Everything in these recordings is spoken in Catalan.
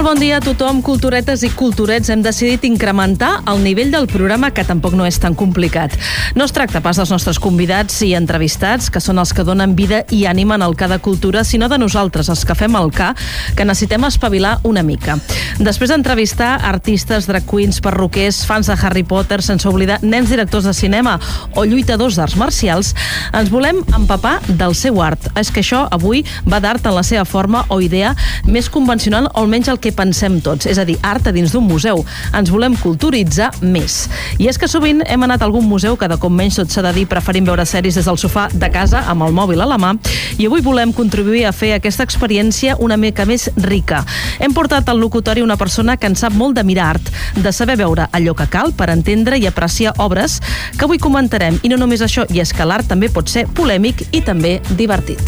bon dia a tothom, culturetes i culturets. Hem decidit incrementar el nivell del programa, que tampoc no és tan complicat. No es tracta pas dels nostres convidats i entrevistats, que són els que donen vida i ànima en el Ca de Cultura, sinó de nosaltres, els que fem el Ca, que necessitem espavilar una mica. Després d'entrevistar artistes, drag queens, perruquers, fans de Harry Potter, sense oblidar nens directors de cinema o lluitadors d'arts marcials, ens volem empapar del seu art. És que això avui va d'art en la seva forma o idea més convencional, o almenys el que pensem tots, és a dir, art a dins d'un museu. Ens volem culturitzar més. I és que sovint hem anat a algun museu que de cop menys, tot s'ha de dir, preferim veure sèries des del sofà de casa amb el mòbil a la mà, i avui volem contribuir a fer aquesta experiència una mica més rica. Hem portat al locutori una persona que en sap molt de mirar art, de saber veure allò que cal per entendre i apreciar obres que avui comentarem. I no només això, i és que l'art també pot ser polèmic i també divertit.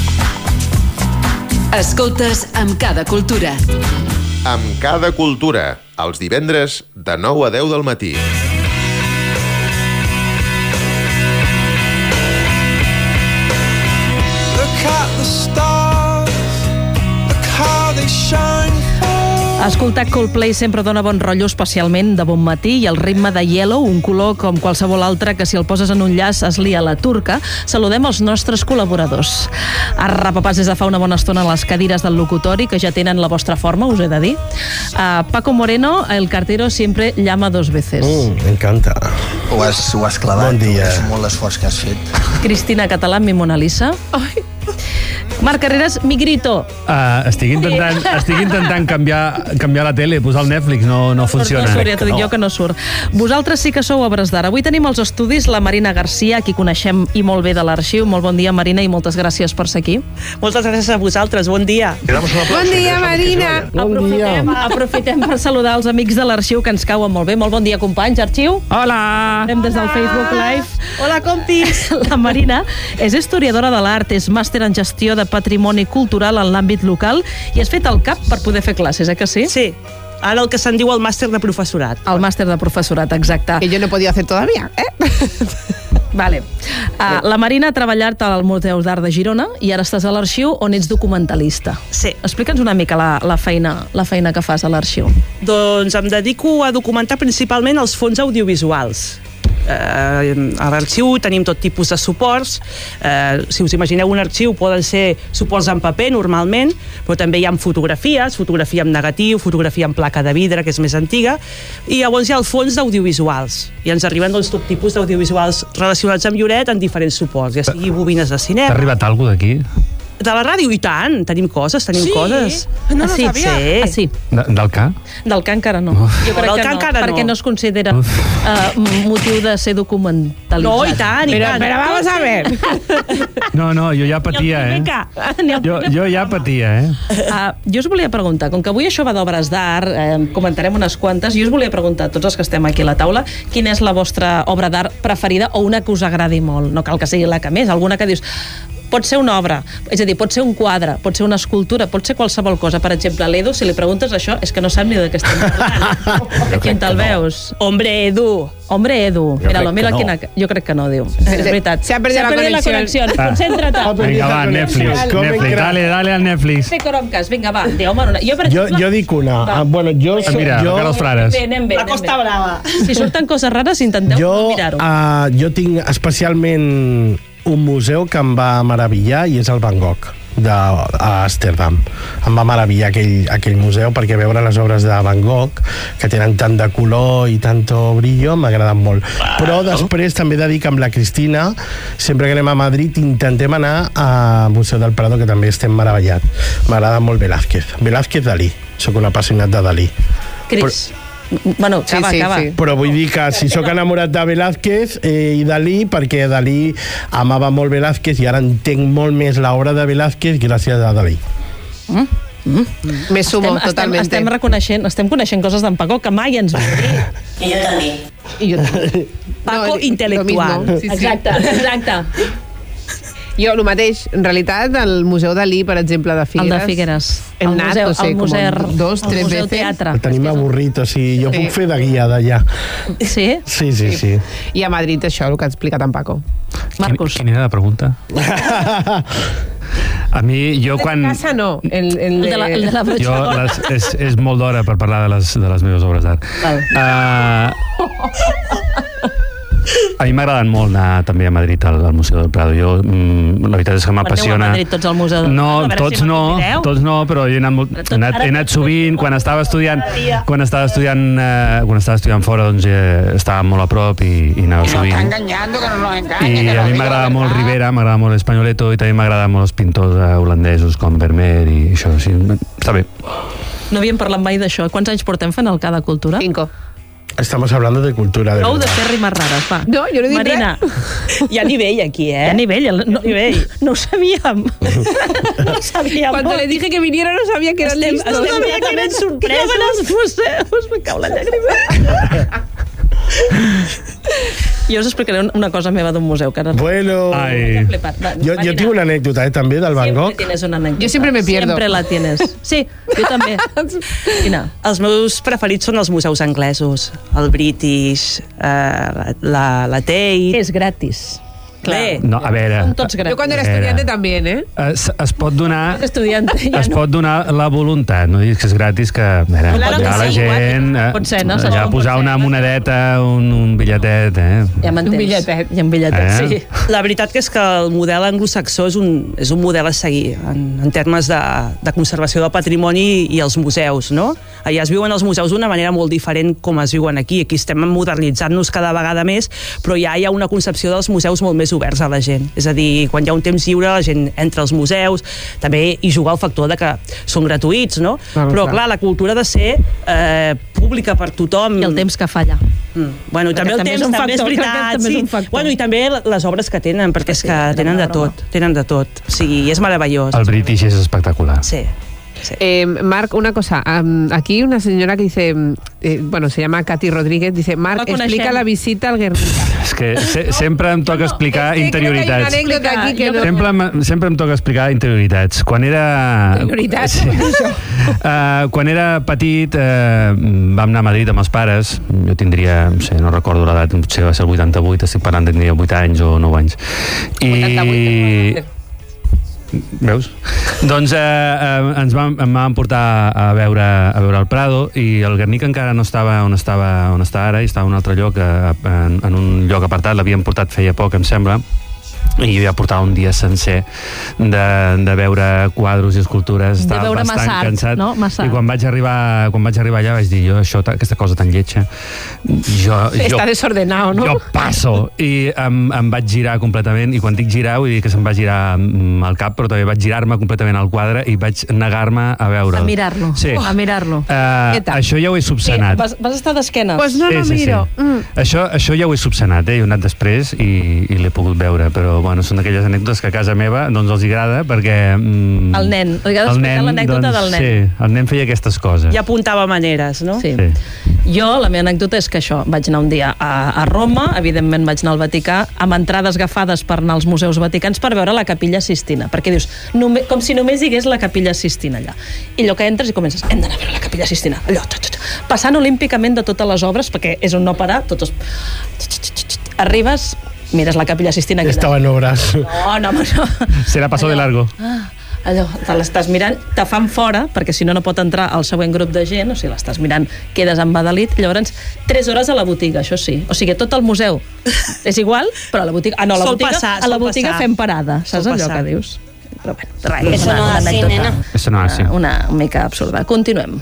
Escoltes amb Ca de Cultura. Amb Ca de Cultura, els divendres de 9 a 10 del matí. Look at the stars, look how they shine. Escoltar Coldplay sempre dona bon rotllo, especialment de bon matí, i el ritme de Yellow, un color com qualsevol altre que si el poses en un llaç es lia la turca. Saludem els nostres col·laboradors. Arrapapats des de fa una bona estona a les cadires del locutori, que ja tenen la vostra forma, us he de dir. Paco Moreno, el cartero siempre llama dos veces. Me encanta. Ho has clavat. Bon dia. És molt l'esforç que has fet. Cristina Català, mi Mona Lisa. Marc Carreras, mi grito. Estic intentant canviar la tele, posar el Netflix, no funciona. No surt, ja t'ho dic jo que no surt. Vosaltres sí que sou obres d'art. Avui tenim als estudis la Marina Garcia, qui coneixem i molt bé de l'arxiu. Molt bon dia, Marina, i moltes gràcies per ser aquí. Moltes gràcies a vosaltres, bon dia. Bon dia, Marina. Aprofitem per saludar els amics de l'arxiu, que ens cauen molt bé. Molt bon dia, companys, arxiu. Hola! Anem des del Facebook Live. Hola, compis. La Marina és historiadora de l'art, és màster en gestió de patrimoni cultural en l'àmbit local i has fet el CAP per poder fer classes, que sí? Sí, ara el que se'n diu el màster de professorat. El màster de professorat, exacte. Que yo no he podido hacer todavía, Vale. La Marina ha treballat al Museu d'Art de Girona i ara estàs a l'arxiu, on ets documentalista. Sí. Explica'ns una mica la feina que fas a l'arxiu. Doncs em dedico a documentar principalment els fons audiovisuals. A l'arxiu tenim tot tipus de suports. Si us imagineu un arxiu, poden ser suports en paper normalment, però també hi ha fotografies, fotografia en negatiu, fotografia en placa de vidre, que és més antiga, i llavors hi ha el fons d'audiovisuals, i ens arriben tot tipus d'audiovisuals relacionats amb Lloret en diferents suports, ja sigui bobines de cinema. T'ha arribat alguna d'aquí? De la ràdio, i tant, tenim coses. No lo sabia. Sí. Del Ca? Del Ca encara no. Jo crec que no, perquè no es considera motiu de ser documentalitzat. No, i tant, i tant. Pero vamos a ver. No, jo ja patia, Jo ja patia, Jo us volia preguntar, com que avui això va d'obres d'art, comentarem unes quantes, jo us volia preguntar a tots els que estem aquí a la taula, quina és la vostra obra d'art preferida o una que us agradi molt? No cal que sigui la que més, alguna que dius... Pot ser una obra, és a dir, pot ser un quadre, pot ser una escultura, pot ser qualsevol cosa. Per exemple, a l'Edu, si li preguntes això, és que no sap ni de què estem parlant. A quin te'l veus? Hombre, Edu. Mira, jo crec que no, diu. És veritat. Se ha perdido la conexión. Concéntrate. Vinga, va, Netflix. Dale al Netflix. Fer coromcas, vinga, va. Jo dic una. Bueno, Mira, Carlos Frares. Anem bé. La Costa Brava. Si surten coses rares, intenteu no mirar-ho. Jo tinc especialment un museu que em va meravellar, i és el Van Gogh a Amsterdam. Em va meravellar aquell museu, perquè veure les obres de Van Gogh, que tenen tant de color i tanto brillo, m'agraden molt. Però després també he de dir que amb la Cristina, sempre que anem a Madrid, intentem anar al Museu del Prado, que també estem meravellats. M'agrada molt Velázquez Dalí. Soc un apassionat de Dalí. Cris. Bueno, acaba. Sí. Però vull dir que si sóc enamorat de Velázquez i Dalí, perquè Dalí amava molt Velázquez i ara entenc molt més l'obra de Velázquez gràcies a Dalí. Me sumo totalmente. Estem coneixent coses d'en Paco que mai ens va dir. I jo també. Paco No, intel·lectual. lo mismo. Sí. Exacte. Jo, el mateix, en realitat, el Museu Dalí, per exemple, de Figueres... El de Figueres. Hem anat, no sé, com 2, 3 veces. Teatre. El tenim avorrit, o sigui, jo puc fer de guia d'allà. Sí? Sí. I a Madrid, això, el que ha explicat en Paco. Marcos. Quina era la pregunta? A mi, jo quan... Casa no, el de la broxa. És molt d'hora per parlar de les meves obres d'art. A mi m'ha agradat molt anar també a Madrid al Museu del Prado. Jo, la veritat és que m'apassiona... Aneu a Madrid tots al Museu del No, Prado? tots no, però jo he anat sovint. Quan estava estudiant fora, doncs estava molt a prop i anava sovint. I a mi m'agrada molt Rivera, m'agrada molt l'Espanyoleto i també m'agraden molt els pintors holandesos com Vermeer i això, sí, està bé. No havíem parlat mai d'això. Quants anys portem fent el Cada Cultura? 5. Estamos hablando de cultura. De Prou de fer rimes rares, va. No, jo no dic Marina. Hi ha nivell aquí, Hi ha nivell. No ho sabíem. No ho sabíem. Cuando le dije que viniera no sabía que eran listos. No sabia que eren sorpreses. Els museus, me cau la llàgrima. Jo us explicaré una cosa meva d'un museu. Que ara... Bueno, yo tengo una anécdota també del Van Gogh. Siempre tienes una anécdota. Yo siempre me pierdo. Siempre la tienes. Sí, jo també. Quina? Els meus preferits són els museus anglesos, el British, la Tate... És gratis. Bé, No, a veure... Són tots gratis. Yo cuando era estudiante también, ¿eh? Es pot donar... Estudiante, ja Es no. pot donar la voluntat, no diguis que és gratis, que mira, Claro que ja la sí, gent pot ser, no? ja posar una monedeta, un bitlletet, Ja m'entens. Un bitlletet. I un bitlletet, sí. la veritat que és que el model anglosaxó és un model a seguir en termes de conservació del patrimoni i els museus, no? Allà es viuen els museus d'una manera molt diferent com es viuen aquí. Aquí estem modernitzant-nos cada vegada més, però ja hi ha una concepció dels museus molt més oberts a la gent. És a dir, quan hi ha un temps lliure, la gent entra als museus, també hi juga el factor de que són gratuïts, no? Però, clar, la cultura ha de ser pública per tothom. I el temps que falla. Bueno, també el temps, també és veritat. Sí. Bueno, i també les obres que tenen, perquè és que tenen de tot. Tenen de tot. O sigui, és meravellós. El British és espectacular. Sí. Marc, una cosa. Aquí una señora que dice, bueno, se llama Katy Rodríguez, dice, Marc, explica la visita al Guernica. És que sempre em toca explicar interioritats. Creo que hay una anécdota aquí que no... Sempre em toca explicar interioritats. Quan era... Interioritats? Sí. Quan era petit vam anar a Madrid amb els pares. Jo tindria, no sé, no recordo l'edat, potser va ser el 88, estic parlant de tindria 8 anys o 9 anys. 88, veus? Doncs em van portar a veure el Prado i el Guernica encara no estava on està ara, i estava en un altre lloc, en un lloc apartat, l'havien portat feia poc, em sembla, i jo ja portava un dia sencer de veure quadros i escultures, estava bastant cansat, no? I quan vaig arribar allà vaig dir, jo aquesta cosa tan lletja Està desordenado, no? Jo passo, i em vaig girar completament, i quan dic girar vull dir que se'm va girar el cap, però també vaig girar-me completament al quadre i vaig negar-me a veure'l. A mirar-lo. Sí. A mirar-lo. Això ja ho he subsanat. Vas estar d'esquenes. Pues no lo miro. Això ja ho he subsanat, he anat després i l'he pogut veure, però bueno, són aquelles anècdotes que a casa meva doncs els agrada perquè... El nen, li ha d'explicar l'anècdota del nen. Sí, el nen feia aquestes coses. Ja apuntava maneres, no? Sí. Jo, la meva anècdota és que això, vaig anar un dia a Roma, evidentment vaig anar al Vaticà, amb entrades agafades per anar als museus vaticans per veure la Capilla Sistina, perquè dius, com si només hi hagués la Capilla Sistina allà. I allò que entres i comences, hem d'anar a veure la Capilla Sistina, allò, passant olímpicament de totes les obres, perquè és un no parar, tots arribes, mires la Capilla Sistina. Estava en obres. No. Serà passo de largo. Allò, te l'estàs mirant, te fan fora, perquè si no pot entrar el següent grup de gent, o sigui, l'estàs mirant, quedes embadalit, llavors 3 hores a la botiga, això sí. O sigui, tot el museu és igual, però a la botiga... a la botiga fem parada, saps allò que dius? Però bueno, res, Eso no es así, nena. Eso no es así. Una mica absurda. Continuem.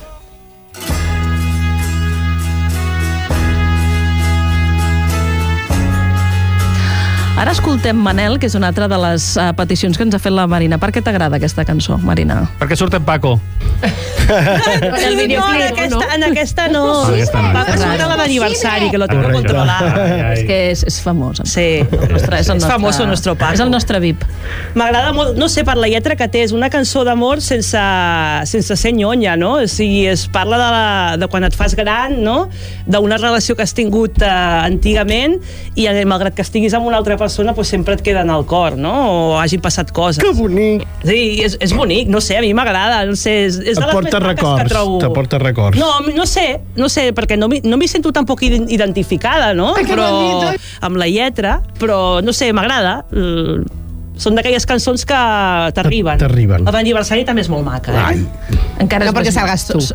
Ara escoltem Manel, que és una altra de les peticions que ens ha fet la Marina. Per què t'agrada aquesta cançó, Marina? Perquè surt en Paco. El videoclip, en aquesta no. Va sortir la d'aniversari, que lo tengo controlado. És que és famós. Sí. És famoso el nostre Paco. És el nostre VIP. M'agrada molt, no sé, per la lletra que té, és una cançó d'amor sense ser nyonya, no? O sigui, es parla de quan et fas gran, no? D'una relació que has tingut antigament i malgrat que estiguis amb una altra persona, pues sempre et queda en el cor, no? O hagin passat coses. Que bonic! Sí, és bonic, no sé, a mi m'agrada, no sé, és de les més maques que trobo. T'aporta records. No sé, perquè no m'hi sento tampoc identificada, no? Però amb la lletra, però no sé, m'agrada. són d'aquelles cançons que t'arriben. T'arriben. El d'aniversari també és molt maca, Ai. Encara No perquè salgas tu.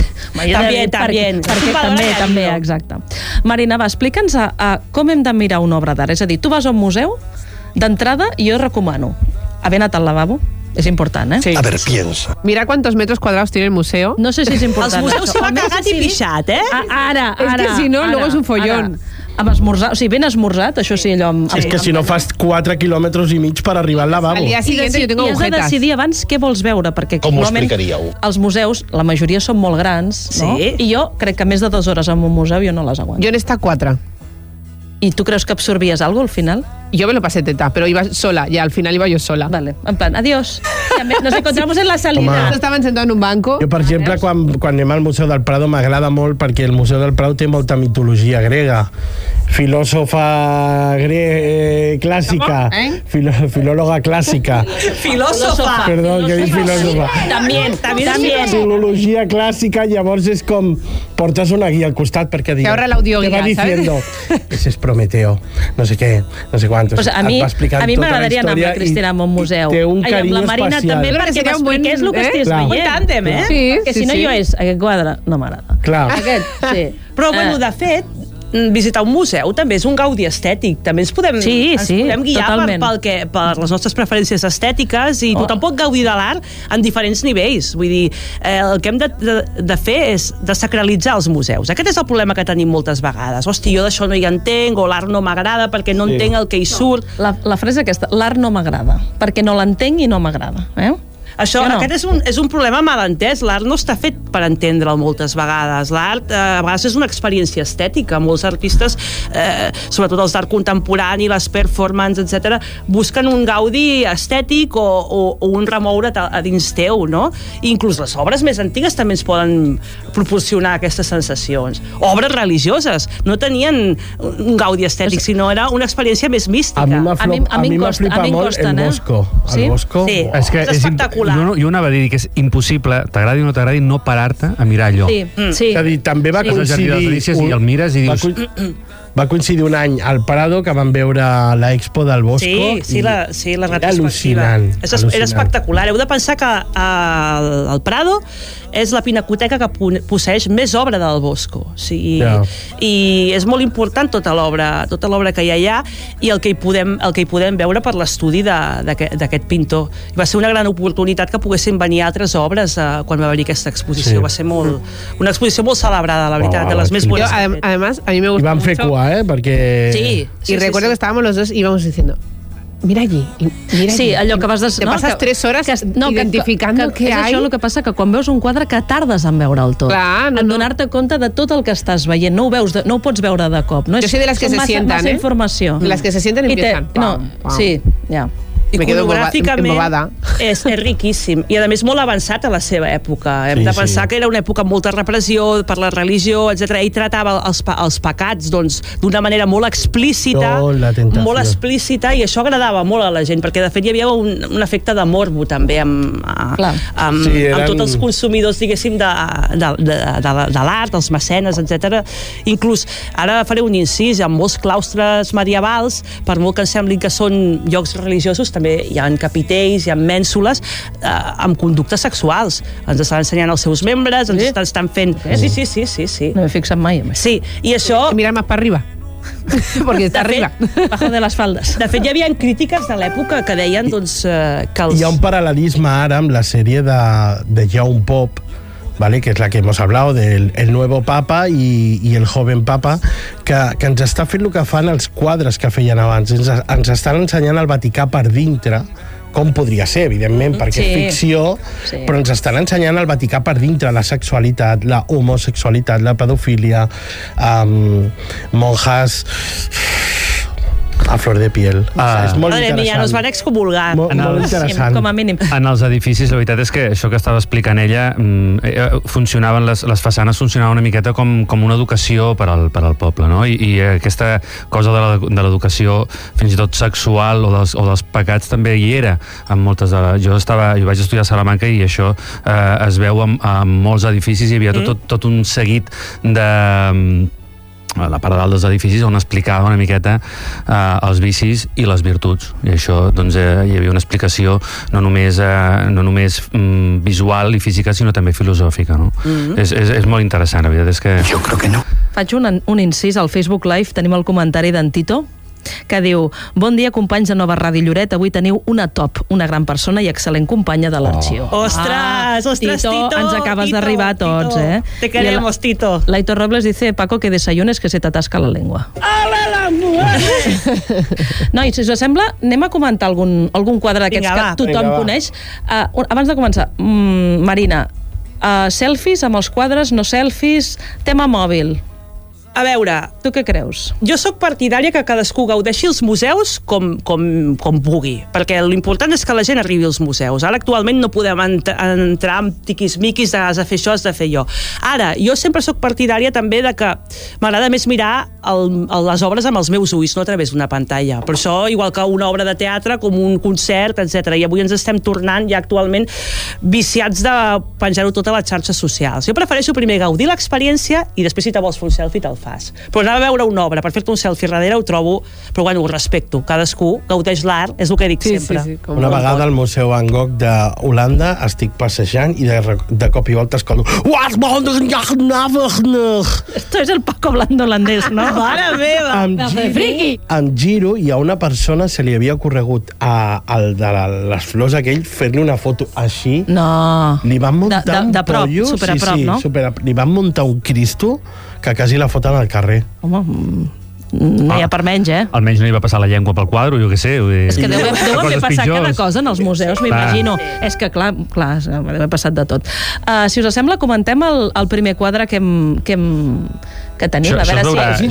També, exacte. Marina, va, explica'ns com hem de mirar una obra d'art. És a dir, tu vas a un museu, d'entrada, i jo recomano haver anat al lavabo. És important, eh? Sí. A ver, piensa. Mira cuántos metros cuadrados tiene el museo. No sé si és important. Els museus s'hi va cagat i pixat, eh? Ara. És que si no, luego és un follón. Amb esmorzar, o sigui, ben esmorzat, això sí, allò... És que si no fas 4 quilòmetres i mig per arribar al lavabo. Al día siguiente yo tengo I has de agujetas. decidir abans què vols veure, perquè Com ho normalment explicaríeu? els museus, la majoria són molt grans, no? Sí. I jo crec que més de 2 hores en un museu jo no les aguanto. Yo en esta 4. I tu creus que absorbies alguna cosa al final? Yo me lo pasé teta, pero iba sola, y al final iba yo sola. Vale, en plan, adiós. Nos encontramos en la salida. Estaven sentados en un banco. Jo, per exemple, quan anem al Museu del Prado m'agrada molt perquè el Museu del Prado té molta mitologia grega. Filòsofa clàssica. Filòloga clàssica. Filòsofa. Perdó, que dic filòsofa. También. Filologia clàssica, llavors és com portes una guia al costat perquè Te ahorra l'audioguia, te va diciendo, ese es Prometeo, no sé què, no sé quantos. Pues a mi m'agradaria anar amb la Cristina a un museu. Té un amb la carinyo Marina especial. també, perquè seria un buen, m'expliqués el que estigués Clar. veient. Un tàndem, eh? Sí, Perquè si no jo aquest quadre no m'agrada. Clar. Aquest, sí. Però, bueno, de fet, visitar un museu també és un gaudi estètic. També ens podem guiar per les nostres preferències estètiques i tothom pot gaudir de l'art en diferents nivells. Vull dir, el que hem de fer és desacralitzar els museus. Aquest és el problema que tenim moltes vegades. Hosti, jo d'això no hi entenc, o l'art no m'agrada perquè no entenc el que hi surt. La frase aquesta, l'art no m'agrada, perquè no l'entenc i no m'agrada. Aquest és un problema malentès. L'art no està fet per entendre'l moltes vegades. L'art a vegades és una experiència estètica. Molts artistes, sobretot els d'art contemporani, les performances, etc., busquen un gaudi estètic o un remoure't a dins teu, no? I inclús les obres més antigues també ens poden proporcionar aquestes sensacions. Obres religioses no tenien un gaudi estètic, sinó era una experiència més mística. A mi m'ha flipat molt el Bosco. Sí? El Bosco. Sí. És que És espectacular. Jo anava a dir que és impossible, t'agradi o no t'agradi, no parar-te a mirar allò. Sí. És a dir, també va És el Jardí de les Delícies i el mires i dius... Va coincidir un any al Prado que vam veure l'Expo del Bosco. Sí, la retrospectiva. Al·lucinant. Era espectacular. Heu de pensar que el Prado és la pinacoteca que posseix més obra del Bosco. I és molt important tota l'obra que hi ha allà i el que hi podem veure per l'estudi d'aquest pintor. I va ser una gran oportunitat que poguessin venir altres obres quan va haver aquesta exposició. Va ser una exposició molt celebrada, la veritat, de les més bones. Además, a mí me gusta I van fer cua, perquè... Sí. Y recuerdo que estábamos los dos y íbamos diciendo, mira allí, mira allí. Sí, allò que vas... Te passes 3 hores identificando què és hay. això el que passa, que quan veus un quadre que tardes en veure'l tot. Clar, en donar-te compte de tot el que estàs veient. No ho pots veure de cop. No? Yo soy de las que se sientan, massa informació. De las que se sientan y empiezan. Sí, ja. Iconogràficament és riquíssim i a més molt avançat a la seva època. Hem de pensar que era una època amb molta repressió per la religió, etc. Ell tratava els pecats d'una manera molt explícita, i això agradava molt a la gent, perquè de fet hi havia un efecte de morbo també amb tots els consumidors, diguéssim, de l'art, els mecenes, etc. Inclús, ara faré un incís, en molts claustres medievals, per molt que ens semblin que són llocs religiosos, també hi ha capitells, hi ha mènsules amb conductes sexuals. Ens estan ensenyant els seus membres, ens estan fent... Sí. No m'he fixat mai en això. Sí, i això... Mirar más para arriba. Perquè està arriba. Bajo de les faldes. De fet, hi havia crítiques de l'època que deien que els... Hi ha un paral·lelisme ara amb la sèrie de Jaume Pop, ¿vale? Que es la que hemos hablado del el nuevo papa y el joven papa, que ens està fent el que fan els quadres que feien abans. Ens estan ensenyant el Vaticà per dintre, com podria ser, evidentment, perquè és ficció, però ens estan ensenyant el Vaticà per dintre, la sexualitat, la homosexualitat, la pedofília, monjas... a flor de piel. És molt interessant. Nos van excomulgar. Molt interessant. Com a mínim. En els edificis, la veritat és que això que estava explicant ella, funcionaven, les façanes funcionaven una miqueta com una educació per al poble, no? I aquesta cosa de l'educació, fins i tot sexual o dels pecats, també hi era en moltes de les... Jo vaig estudiar a Salamanca i això es veu en molts edificis, hi havia tot un seguit a la part de dalt dels edificis, on explicava una miqueta els vicis i les virtuts. I això, doncs, hi havia una explicació no només visual i física, sinó també filosòfica, no? És molt interessant, la veritat és que... Jo crec que no. Faig un incís al Facebook Live, tenim el comentari d'en Tito, que diu: bon dia, companys de Nova Ràdio Lloret, avui teniu una top, una gran persona i excel·lent companya de l'Arxiu. Ostres, Tito, ens acabes d'arribar a tots, Te queremos, Tito. L'Aitor Robles dice: Paco, que desayunes que se t'atasca la lengua. Nois, si us sembla, anem a comentar algun quadre d'aquests que tothom coneix. Abans de començar, Marina, selfies amb els quadres, no selfies, tema mòbil. A veure, tu què creus? Jo sóc partidària que cadascú gaudeixi els museus com pugui, perquè l'important és que la gent arribi als museus. Ara, actualment, no podem entrar amb tiquis-miquis de has de fer això, has de fer allò. Ara, jo sempre sóc partidària també de que m'agrada més mirar les obres amb els meus ulls, no a través d'una pantalla. Per això, igual que una obra de teatre, com un concert, etc. I avui ens estem tornant ja actualment viciats de penjar-ho tot a les xarxes socials. Jo prefereixo primer gaudir l'experiència i després, si te vols fer un selfie, te'l fas. Però anar a veure una obra per fer-te un selfie darrere ho trobo, però bueno, ho respecto. Cadascú gaudeix l'art, és el que dic sempre. Una vegada al Museu Van Gogh d'Holanda estic passejant i de cop i volta escolto Esto es el Paco hablando holandès, no? Mare meva! Em giro i a una persona se li havia ocorregut al de les flors aquell fer-li una foto així. No. Li van muntar un prop, pollo. super a prop, no? Li van muntar un Cristo que quasi la foten al carrer. Home, no hi ha per menys, Almenys no hi va passar la llengua pel quadre, jo què sé. És que deu haver passat cada cosa en els museus, m'imagino. És que, clar, deu haver passat de tot. Si us sembla, comentem el primer quadre que tenim. A veure si...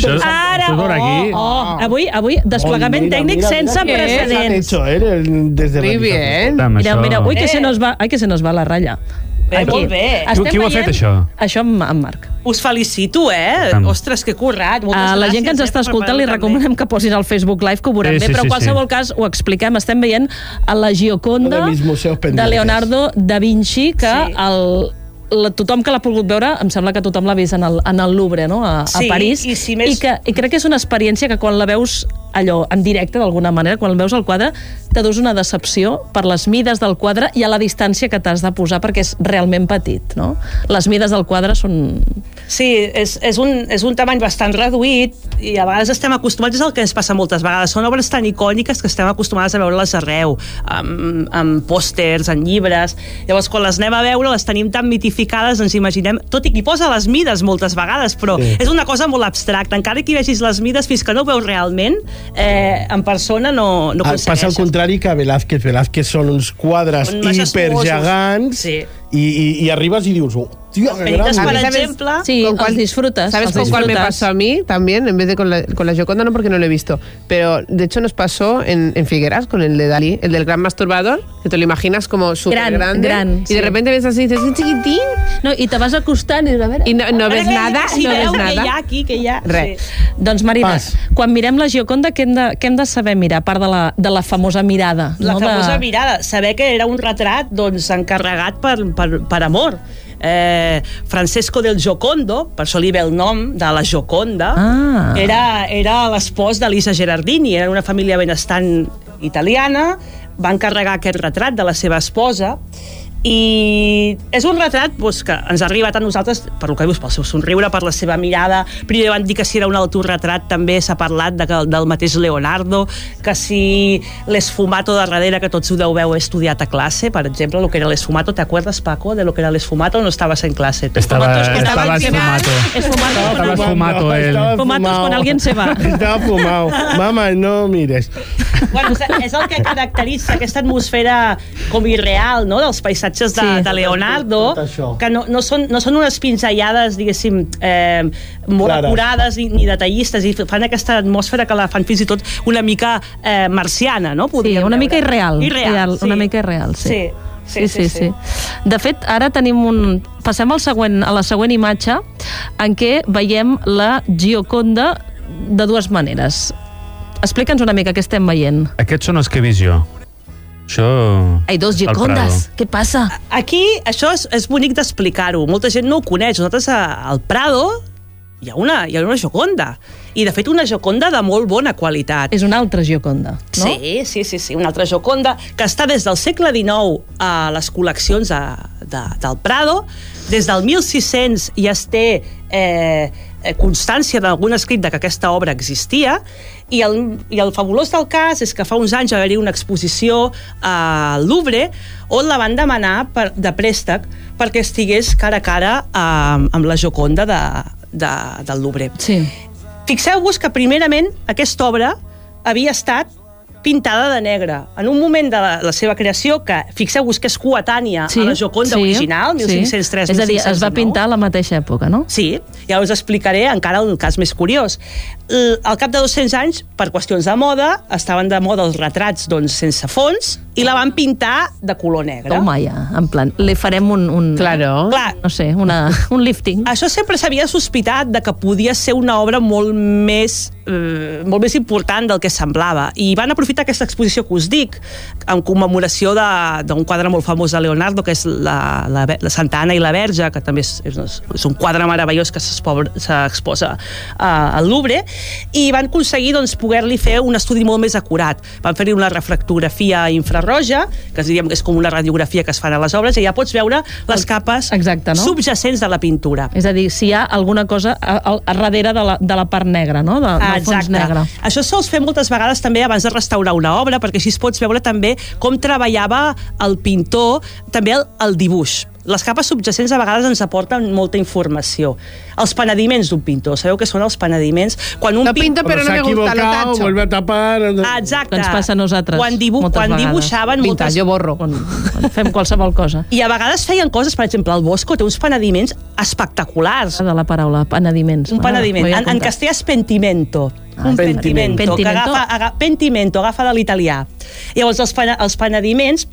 Ara! Avui, desplegament tècnic sense precedents. Muy bien. Mira, ui, que se nos va la ratlla. Molt bé. Qui ho ha fet, això? Això en Marc. Us felicito, Ostres, que currat. La gent que ens està escoltant li recomanem que posis al Facebook Live, que ho veurem bé, però en qualsevol cas ho expliquem. Estem veient a la Gioconda de Leonardo da Vinci, que tothom que l'ha pogut veure, em sembla que tothom l'ha vist en el Louvre, no? a París, i crec que és una experiència que quan la veus allò en directe, d'alguna manera, quan el veus al quadre, te dus una decepció per les mides del quadre i a la distància que t'has de posar, perquè és realment petit, no? Les mides del quadre són... Sí, és un tamany bastant reduït i a vegades estem acostumats, és el que ens passa moltes vegades, són obres tan icòniques que estem acostumades a veure-les arreu, amb pòsters, en llibres. Llavors, quan les anem a veure, les tenim tan mitificades, ens imaginem, tot i que hi posa les mides moltes vegades, però és una cosa molt abstracta. Encara que hi vegis les mides, fins que no ho veus realment, en persona no aconsegueixes. Passa al contrari que Velázquez. Velázquez són uns quadres hipergegants y arribas y dices, tío, qué grande. Por ejemplo, sí, los disfrutas. ¿Sabes con cuál me pasó a mí también? En vez de con la Gioconda, no, porque no lo he visto. Pero, de hecho, nos pasó en Figueras con el de Dalí, el del gran masturbador, que te lo imaginas como súper grande. Y de repente ves así y dices, ¿es chiquitín? No, y te vas acostant i a veure... I no ves nada, no ves nada. Que hi ha aquí, que hi ha... Res. Sí. Doncs, Marina, quan mirem la Gioconda, què hem de saber mirar, a part de la famosa mirada? La famosa mirada. Saber que era un retrat, doncs, encarregat per amor. Francesco del Giocondo, per això li ve el nom de la Gioconda, era l'espòs d'Elisa Gerardini, era una família benestant italiana, va encarregar aquest retrat de la seva esposa, i és un retrat que ens ha arribat a nosaltres per el que dius, pel seu somriure, per la seva mirada. Primer van dir que si era un autorretrat, també s'ha parlat del mateix Leonardo, que si l'esfumato de darrere, que tots ho deu haver estudiat a classe, per exemple, lo que era l'esfumato. ¿Te acuerdas, Paco, de lo que era l'esfumato? No estabas en clase. Estaba esfumato. Esfumato es quan alguien se va. Estava fumado. Mama, no mires. Bueno, és el que caracteritza aquesta atmosfera com irreal, no?, dels paisatges de Leonardo, que no són unes pinzellades, diguéssim, molt acurades ni detallistes, i fan aquesta atmosfera que la fan fins i tot una mica marciana, no? Sí, una mica irreal. Una mica irreal, sí. Sí. De fet, ara tenim passem a la següent imatge, en què veiem la Gioconda de dues maneres. Explica'ns una mica què estem veient. Aquests són els que he vist jo. Això... Hay dos Giocondas, què passa? Aquí, això és bonic d'explicar-ho. Molta gent no ho coneix. Nosaltres al Prado hi ha una Gioconda. I, de fet, una Gioconda de molt bona qualitat. És una altra Gioconda, no? Sí, una altra Gioconda que està des del segle XIX a les col·leccions del Prado. Des del 1600 ja es té constància d'algun escrit que aquesta obra existia, i el fabulós del cas és que fa uns anys va haver-hi una exposició al Louvre on la van demanar de préstec perquè estigués cara a cara amb la Gioconda del Louvre. Sí. Fixeu-vos que primerament aquesta obra havia estat pintada de negre. En un moment de la seva creació, que fixeu-vos que és coetània a la Gioconda original, 1503-1509. És a dir, es va pintar a la mateixa època, no? Sí, ja us explicaré encara un cas més curiós. Al cap de 200 anys, per qüestions de moda, estaven de moda els retrats sense fons, i la van pintar de color negre. Toma ja, en plan, li farem un Claro. no sé, un lifting. Això sempre s'havia sospitat de que podia ser una obra molt més important del que semblava, i van aprofitar aquesta exposició que us dic en commemoració d'un quadre molt famós de Leonardo, que és la Santa Anna i la Verge, que també és un quadre meravellós que s'exposa al Louvre, i van aconseguir poder-li fer un estudi molt més acurat. Van fer-hi una refractografia infraroja, que diríem que és com una radiografia que es fan a les obres, i ja pots veure les capes subjacents de la pintura. És a dir, si hi ha alguna cosa a darrere de la part negra, no? Del fons negre. Això sols fer moltes vegades també abans de restaurar una obra, perquè així es pots veure també com treballava el pintor, també el dibuix. Les capes subjacents a vegades ens aporten molta informació. Els penediments d'un pintor, sabeu què són els penediments? Quan un pinta però no me gusta, lo tacho. Vuelve a tapar. Exacte. Que ens passa a nosaltres quan dibuixaven pinta, jo borro. Quan fem qualsevol cosa. I a vegades feien coses, per exemple, el Bosco té uns penediments espectaculars. De la paraula, penediments. Un penediment. En castellà és pentimento. Un pentimento. Pentimento, agafa de l'italià. Llavors, els penediments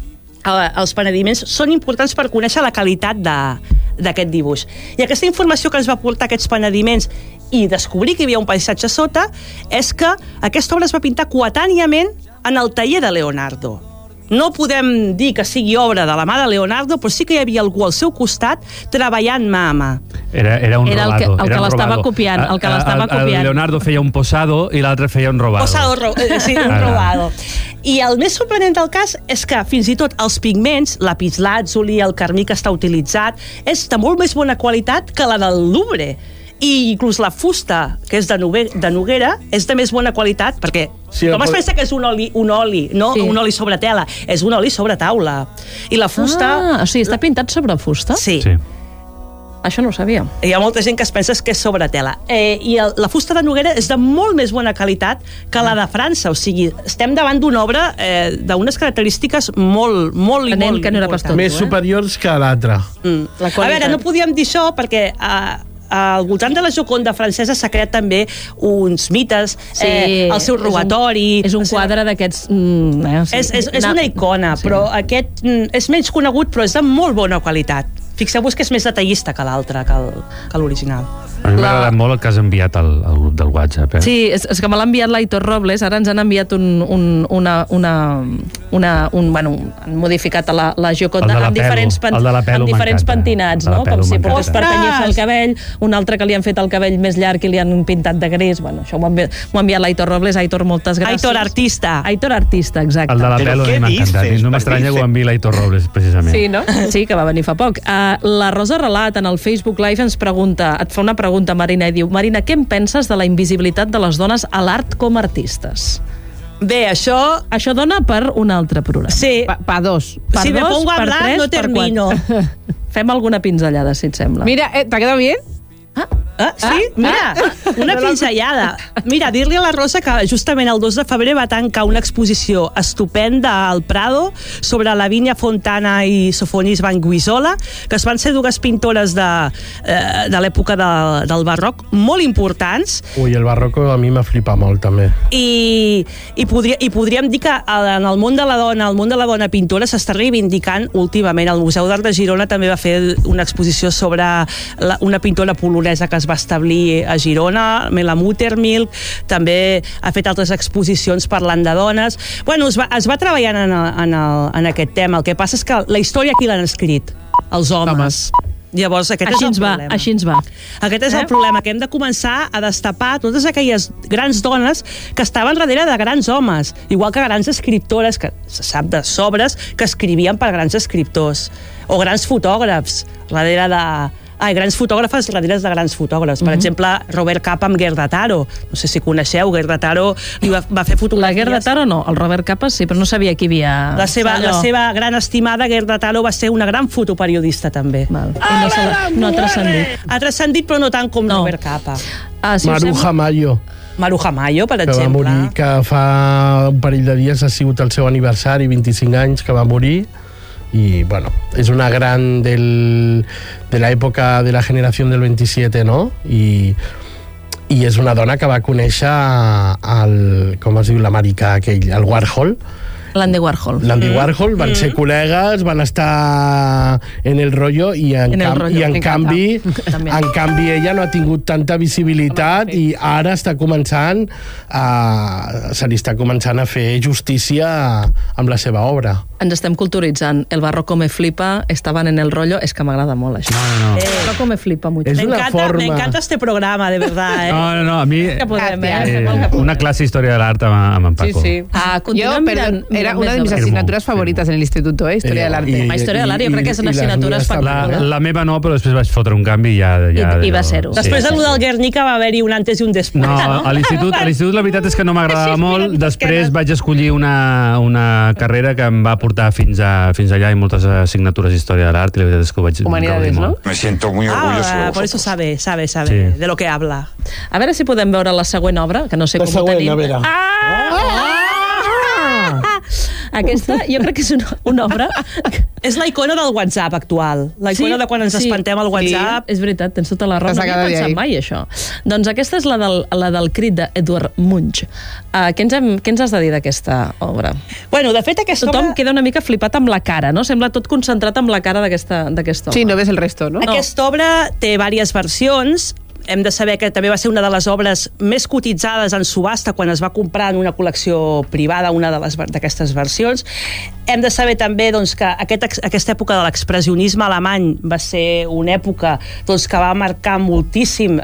són importants per conèixer la qualitat d'aquest dibuix. I aquesta informació que ens va portar aquests penediments i descobrir que hi havia un paisatge sota és que aquesta obra es va pintar coetàniament en el taller de Leonardo. No podem dir que sigui obra de la mà de Leonardo, però sí que hi havia algú al seu costat treballant mà a mà. Era un robado. El que l'estava copiant. El Leonardo feia un posado i l'altre feia un robado. Un robado. I el més sorprenent del cas és que fins i tot els pigments, lapislàtzuli, el carmí que està utilitzat, és de molt més bona qualitat que la del Louvre. I inclús la fusta, que és de noguera, és de més bona qualitat, perquè com es pensa que és un oli, no un oli sobre tela, és un oli sobre taula. I la fusta... O sigui, està pintat sobre fusta? Sí. Això no ho sabia. Hi ha molta gent que es pensa que és sobre tela. I la fusta de noguera és de molt més bona qualitat que la de França. O sigui, estem davant d'una obra d'unes característiques molt importants. Més superiors que l'altra. A veure, no podíem dir això perquè... al voltant de la Gioconda francesa s'ha creat també uns mites, el seu robatori... És un quadre d'aquests... És una icona, però aquest és menys conegut, però és de molt bona qualitat. Fixeu-vos que és més detallista que l'altre, que l'original. A mi m'ha agradat molt el que has enviat al grup del WhatsApp. Sí, és que me l'ha enviat l'Aitor Robles, ara ens han enviat han modificat la Gioconda amb diferents pentinats, no? Com si portés per tenyir-se el cabell, un altre que li han fet el cabell més llarg i li han pintat de gris. Bueno, això m'ho ha enviat l'Aitor Robles. Aitor, moltes gràcies. Aitor artista, exacte. El de la pelo m'ha encantat. No m'estranya que ho enviï l'Aitor Robles, precisament. Sí, no? Sí, que va venir fa poc. La Rosa Relat, en el Facebook Live, ens pregunta, et fa una pregunta, Marina, i diu: Marina, què en penses de la invisibilitat de les dones a l'art com a artistes? Bé, això dona per un altre programa. Sí. Pa dos. Si me pongo a hablar, no termino. Fem alguna pinzellada, si et sembla. Mira, ¿te ha quedado bien? Sí? Mira, una pinzellada. Mira, dir-li a la Rosa que justament el 2 de febrer va tancar una exposició estupenda al Prado sobre Lavinia Fontana i Sofonis van Guisola, que es van ser dues pintores de l'època del barroc, molt importants. Ui, el barroco a mi m'ha flipat molt, també. I podríem dir que en el món de la dona pintora s'està reivindicant últimament. El Museu d'Art de Girona també va fer una exposició sobre una pintora polonesa que es va establir a Girona, Mela Muttermilk, també ha fet altres exposicions parlant de dones. Bueno, es va treballant en aquest tema. El que passa és que la història qui l'han escrit? Els homes. Llavors, aquest és el problema. Així ens va. Aquest és el problema, que hem de començar a destapar totes aquelles grans dones que estaven darrere de grans homes, igual que grans escriptores, que se sap de sobres, que escrivien per grans escriptors, o grans fotògrafs, darrere de... grans fotògrafes darrere de grans fotògrafs. Per exemple, Robert Capa amb Gerda Taro. No sé si coneixeu, Gerda Taro li va fer fotografies... La Gerda Taro no, el Robert Capa sí, però no sabia que hi havia... La seva gran estimada Gerda Taro va ser una gran fotoperiodista també. Val. I no ha transcendit. Ha transcendit, però no tant com Robert Capa. Maruja Mayo. Maruja Mayo, per exemple. Que va morir, que fa un parell de dies ha sigut el seu aniversari, 25 anys que va morir. Y bueno, es una gran de la època de la generació del 27, no? I és una dona que va conèixer com es diu l'americà aquell, el Warhol. L'Andy Warhol. L'Andy Warhol, van ser col·legues, van estar en el rotllo i en canvi ella no ha tingut tanta visibilitat i ara està començant se li està començant a fer justícia amb la seva obra. Ens estem culturitzant. El barroco me flipa, estaban en el rollo. És que m'agrada molt, això. No. El barroco me flipa mucho. Me encanta este programa, de verdad. No, a mi... Una clase d'història de l'art amb en Paco. Sí. Era una de mis asignaturas favoritas en el instituto, Historia del Arte. Història de l'art jo crec que és una assignatura espectacular. La meva no, però després vaig fotre un canvi i ja... I va ser-ho. Després del Guernica va haver-hi un antes i un després. No, a l'institut la veritat és que no m'agradava molt. Després vaig escollir una carrera que em va portar fins allà i moltes assignatures d'història de l'art i la veritat és que ho vaig gaudir molt. Me siento muy orgulloso. Por eso sabe de lo que habla. A veure si podem veure la següent obra, que no sé com ho tenim. A veure. Aquesta, jo crec que és una obra... És la icona del WhatsApp actual. La icona de quan ens espantem al WhatsApp. És veritat, tens tota la raó. No havia pensat mai, això. Doncs aquesta és la del crit d'Edvard Munch. Què ens has de dir d'aquesta obra? Bueno, de fet, aquesta obra... Tothom queda una mica flipat amb la cara, no? Sembla tot concentrat amb la cara d'aquesta obra. Sí, no ves el resto, no? Aquesta obra té diverses versions. Hem de saber que també va ser una de les obres més cotitzades en subhasta quan es va comprar en una col·lecció privada una d'aquestes versions. Hem de saber també que aquesta època de l'expressionisme alemany va ser una època que va marcar moltíssim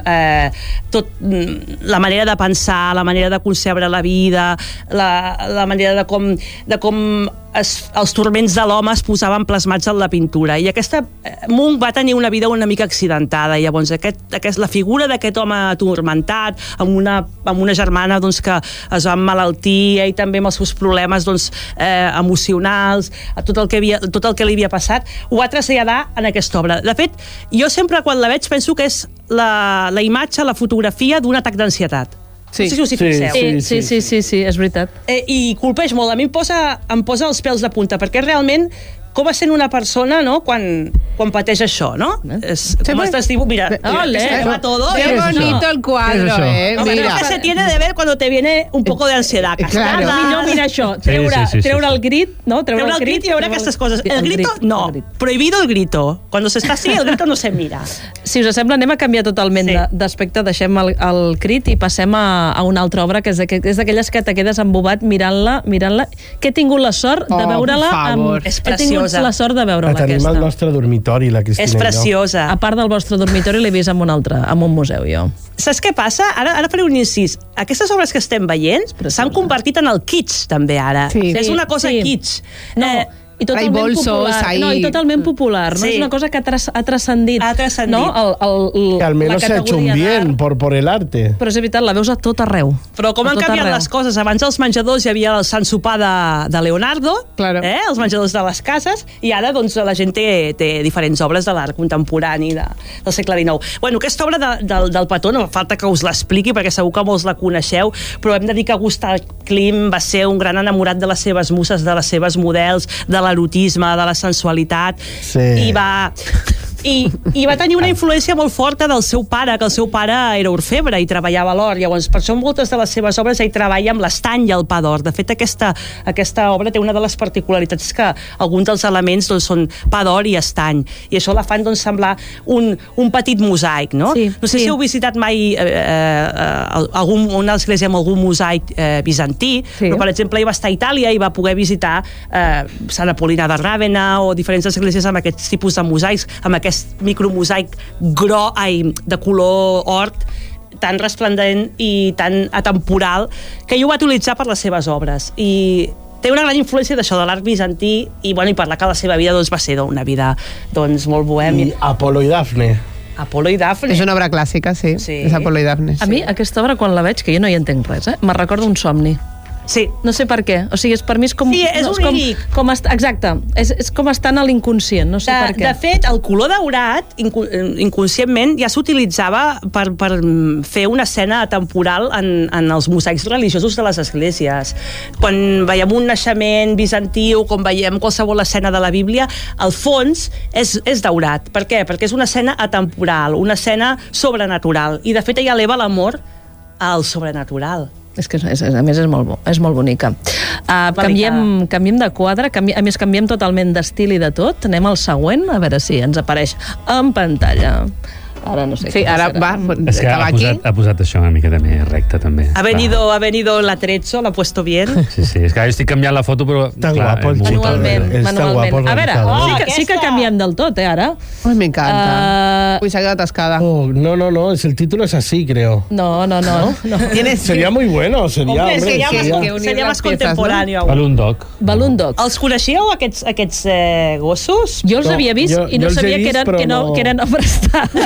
la manera de pensar, la manera de concebre la vida, la manera de com els turments de l'home es posaven plasmats en la pintura. I Munch va tenir una vida una mica accidentada. Llavors, la figura d'aquest home atormentat, amb una germana que es va emmalaltir, i també amb els seus problemes emocionals, tot el que li havia passat, ho va traslladar en aquesta obra. De fet, jo sempre quan la veig penso que és la imatge, la fotografia d'un atac d'ansietat. Sí. No sé si us hi fixeu. Sí, és veritat. I colpeix molt. A mi em posa els pèls de punta, perquè realment com va sent una persona, no?, quan pateix això, no? Com estàs dibuix... Mira, se va todo. Qué bonito el cuadro, Mira. Que se tiene de ver cuando te viene un poco de ansiedad. Claro. Mira això, treure el grit, no? Treure el grit i veure aquestes coses. El grito, no. Prohibido el grito. Cuando se está así, el grito no se mira. Si us sembla, anem a canviar totalment d'aspecte, deixem el crit i passem a una altra obra, que és d'aquelles que te quedes embobat mirant-la, que he tingut la sort de veure-la amb... És preciosa. La sort de veure-la, aquesta. La tenim al nostre dormitori, la Cristina. És preciosa. A part del vostre dormitori, l'he vist en un altre, en un museu, jo. Saps què passa? Ara faré un incís. Aquestes obres que estem veient s'han convertit en el kitsch, també, ara. Sí. És una cosa kitsch. No, i totalment popular. No, i totalment popular. No? És una cosa que ha transcendit. Ha transcendit. No? Que al menos s'ha hecho un bien por el arte. Però és veritat, la veus a tot arreu. Però com han canviat les coses? Abans als menjadors hi havia el Sant Sopar de Leonardo, els menjadors de les cases, i ara la gent té diferents obres de l'art contemporani del segle XIX. Bueno, aquesta obra del Petó no falta que us l'expliqui, perquè segur que molts la coneixeu, però hem de dir que Gustav Klimt va ser un gran enamorat de les seves muses, de les seves models, de l'erotisme, de la sensualitat, i va tenir una influència molt forta del seu pare, que el seu pare era orfebre i treballava l'or. Llavors, per això moltes de les seves obres ell treballa amb l'estany i el pa d'or. De fet, aquesta obra té una de les particularitats que alguns dels elements són pa d'or i estany, i això la fan semblar un petit mosaic, no? No sé si heu visitat mai una església amb algun mosaic bizantí, però per exemple ell va estar a Itàlia i va poder visitar Sant Apol·linar de Ràvenna o diferents esglésies amb aquests tipus de mosaics, amb aquest aquest micromosaic de color hort, tan resplendent i tan atemporal, que ell ho va utilitzar per les seves obres. I té una gran influència d'això, de l'art bizantí, i parlar que la seva vida va ser una vida molt bohèmia. I Apolo i Dafne. Apolo i Dafne. És una obra clàssica, sí. És Apolo i Dafne. A mi, aquesta obra, quan la veig, que jo no hi entenc res, me recorda un somni. Sí. No sé per què. O sigui, per mi és com... Sí, és oníric. Exacte. És com estar a l'inconscient, no sé per què. De fet, el color daurat, inconscientment, ja s'utilitzava per fer una escena temporal en els mosaics religiosos de les esglésies. Quan veiem un naixement bizantí o quan veiem qualsevol escena de la Bíblia, el fons és daurat. Per què? Perquè és una escena atemporal, una escena sobrenatural. I, de fet, ella eleva l'amor al sobrenatural. És que, a més, és molt bonica. Canviem de quadre, a més, canviem totalment d'estil i de tot. Anem al següent, a veure si ens apareix en pantalla. Ara no sé. Sí, ara va, és que ha posat això una mica també recte, també. Ha venido l'Atrezzo, l'ha puesto bien. Sí, és que jo estic canviant la foto, però... Tan guapo el xico. Manualment. A veure, sí que canviem del tot, ara. Ai, m'encanta. Uy, se ha quedado atascada. No, el título es así, creo. No. Sería muy bueno, sería más contemporáneo. Balloon Dog. Els coneixíeu, aquests gossos? Jo els havia vist i no sabia que eren obres d'art.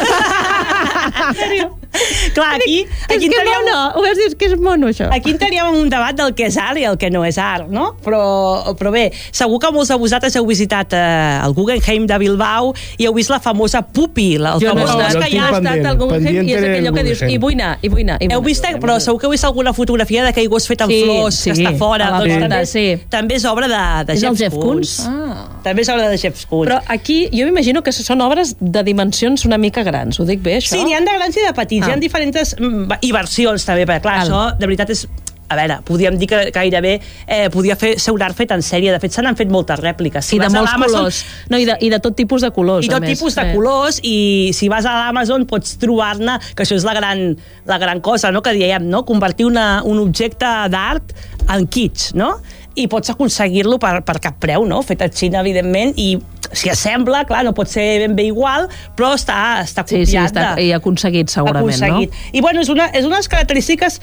Clar, aquí és que mono, ho vas dir, que és mono, això. Aquí entraríem en un debat del que és art i el que no és art, no? Però bé, segur que molts de vosaltres heu visitat el Guggenheim de Bilbao i heu vist la famosa Pupi, jo no he estat al Guggenheim i és aquell que dius, i vull anar. Heu vist, però segur que heu vist alguna fotografia d'aquell gos fet amb flors que està fora. També és obra de Jeff Koons. També és obra de Jeff Koons. Però aquí jo m'imagino que són obres de dimensions una mica grans, ho dic bé, això? Sí, n'hi ha de grans i de petits, hi ha diferents versions també, perquè clar, això de veritat és... A veure, podríem dir que gairebé podia ser un art fet en sèrie. De fet, se n'han fet moltes rèpliques. I de molts colors. No, i de tot tipus de colors, I tot tipus de colors, i si vas a l'Amazon pots trobar-ne, que això és la gran cosa, no?, que dèiem, no?, convertir un objecte d'art en kitsch, no?, i pots aconseguir-lo per cap preu, no?, fet a Xina, evidentment, i si assembla, clar, no pot ser ben bé igual, però està copiat. Sí, i aconseguit, segurament, no? I, bueno, és una de les característiques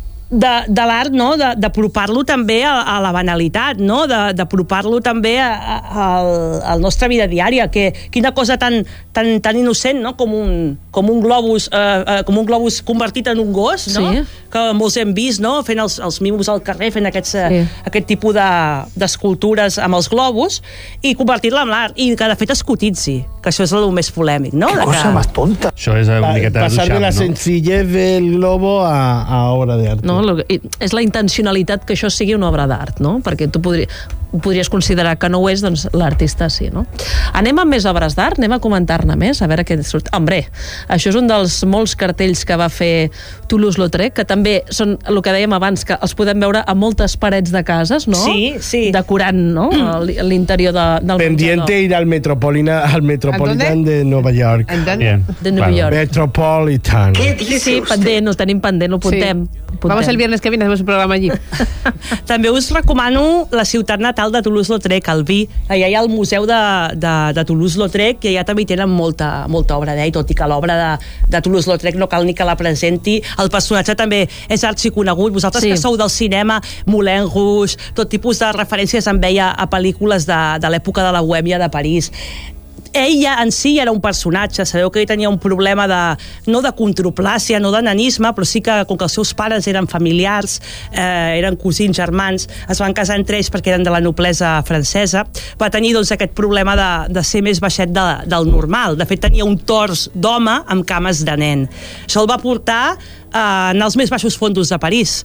de l'art, no?, d'apropar-lo també a la banalitat, no?, d'apropar-lo també a la nostra vida diària, que quina cosa tan innocent, no?, com un globus convertit en un gos, no?, que molts hem vist, no?, fent els mimos al carrer, fent aquest tipus d'escultures amb els globus, i convertir-la en l'art, i que de fet es cotitzi, que això és el més polèmic, no? Que cosa más tonta. Això és una miqueta Pasar de la sencillez del globo a obra de arte. No, és la intencionalitat que això sigui una obra d'art, no? Perquè tu podries considerar que no ho és, doncs l'artista sí, no? Anem amb més obres d'art, anem a comentar-ne més, a veure què surt. Hombre, això és un dels molts cartells que va fer Toulouse-Lautrec, que també són, el que dèiem abans, que els podem veure a moltes parets de cases, no? Sí. Decorant, no?, l'interior del Pendiente ir al Metropolitan de Nova York. De Nova York. Metropolitan. Sí, pendent, ho tenim pendent, ho apuntem. Vamos el viernes que viene, hacemos un programa allí. També us recomano la ciutat natal de Toulouse-Lautrec, Albi. Allà hi ha el museu de Toulouse-Lautrec i allà també hi tenen molta obra d'ell, tot i que l'obra de Toulouse-Lautrec no cal ni que la presenti. El personatge també és arxiconegut. Vosaltres que sou del cinema, Moulin Rouge, tot tipus de referències en veia a pel·lícules de l'època de la Bohèmia de París. Ell ja en si era un personatge, sabeu que ell tenia un problema no de controplàcia, no de nanisme, però sí que com que els seus pares eren familiars, eren cosins, germans, es van casar entre ells perquè eren de la noblesa francesa, va tenir doncs aquest problema de ser més baixet del normal. De fet, tenia un tors d'home amb cames de nen. Això el va portar en els més baixos fondos de París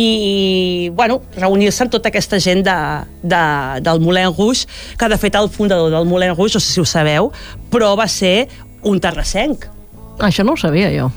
i bueno, reunir-se amb tota aquesta gent del Moulin Rouge, que de fet el fundador del Moulin Rouge, no sé si ho sabeu, però va ser un terrassenc. Això no ho sabia jo.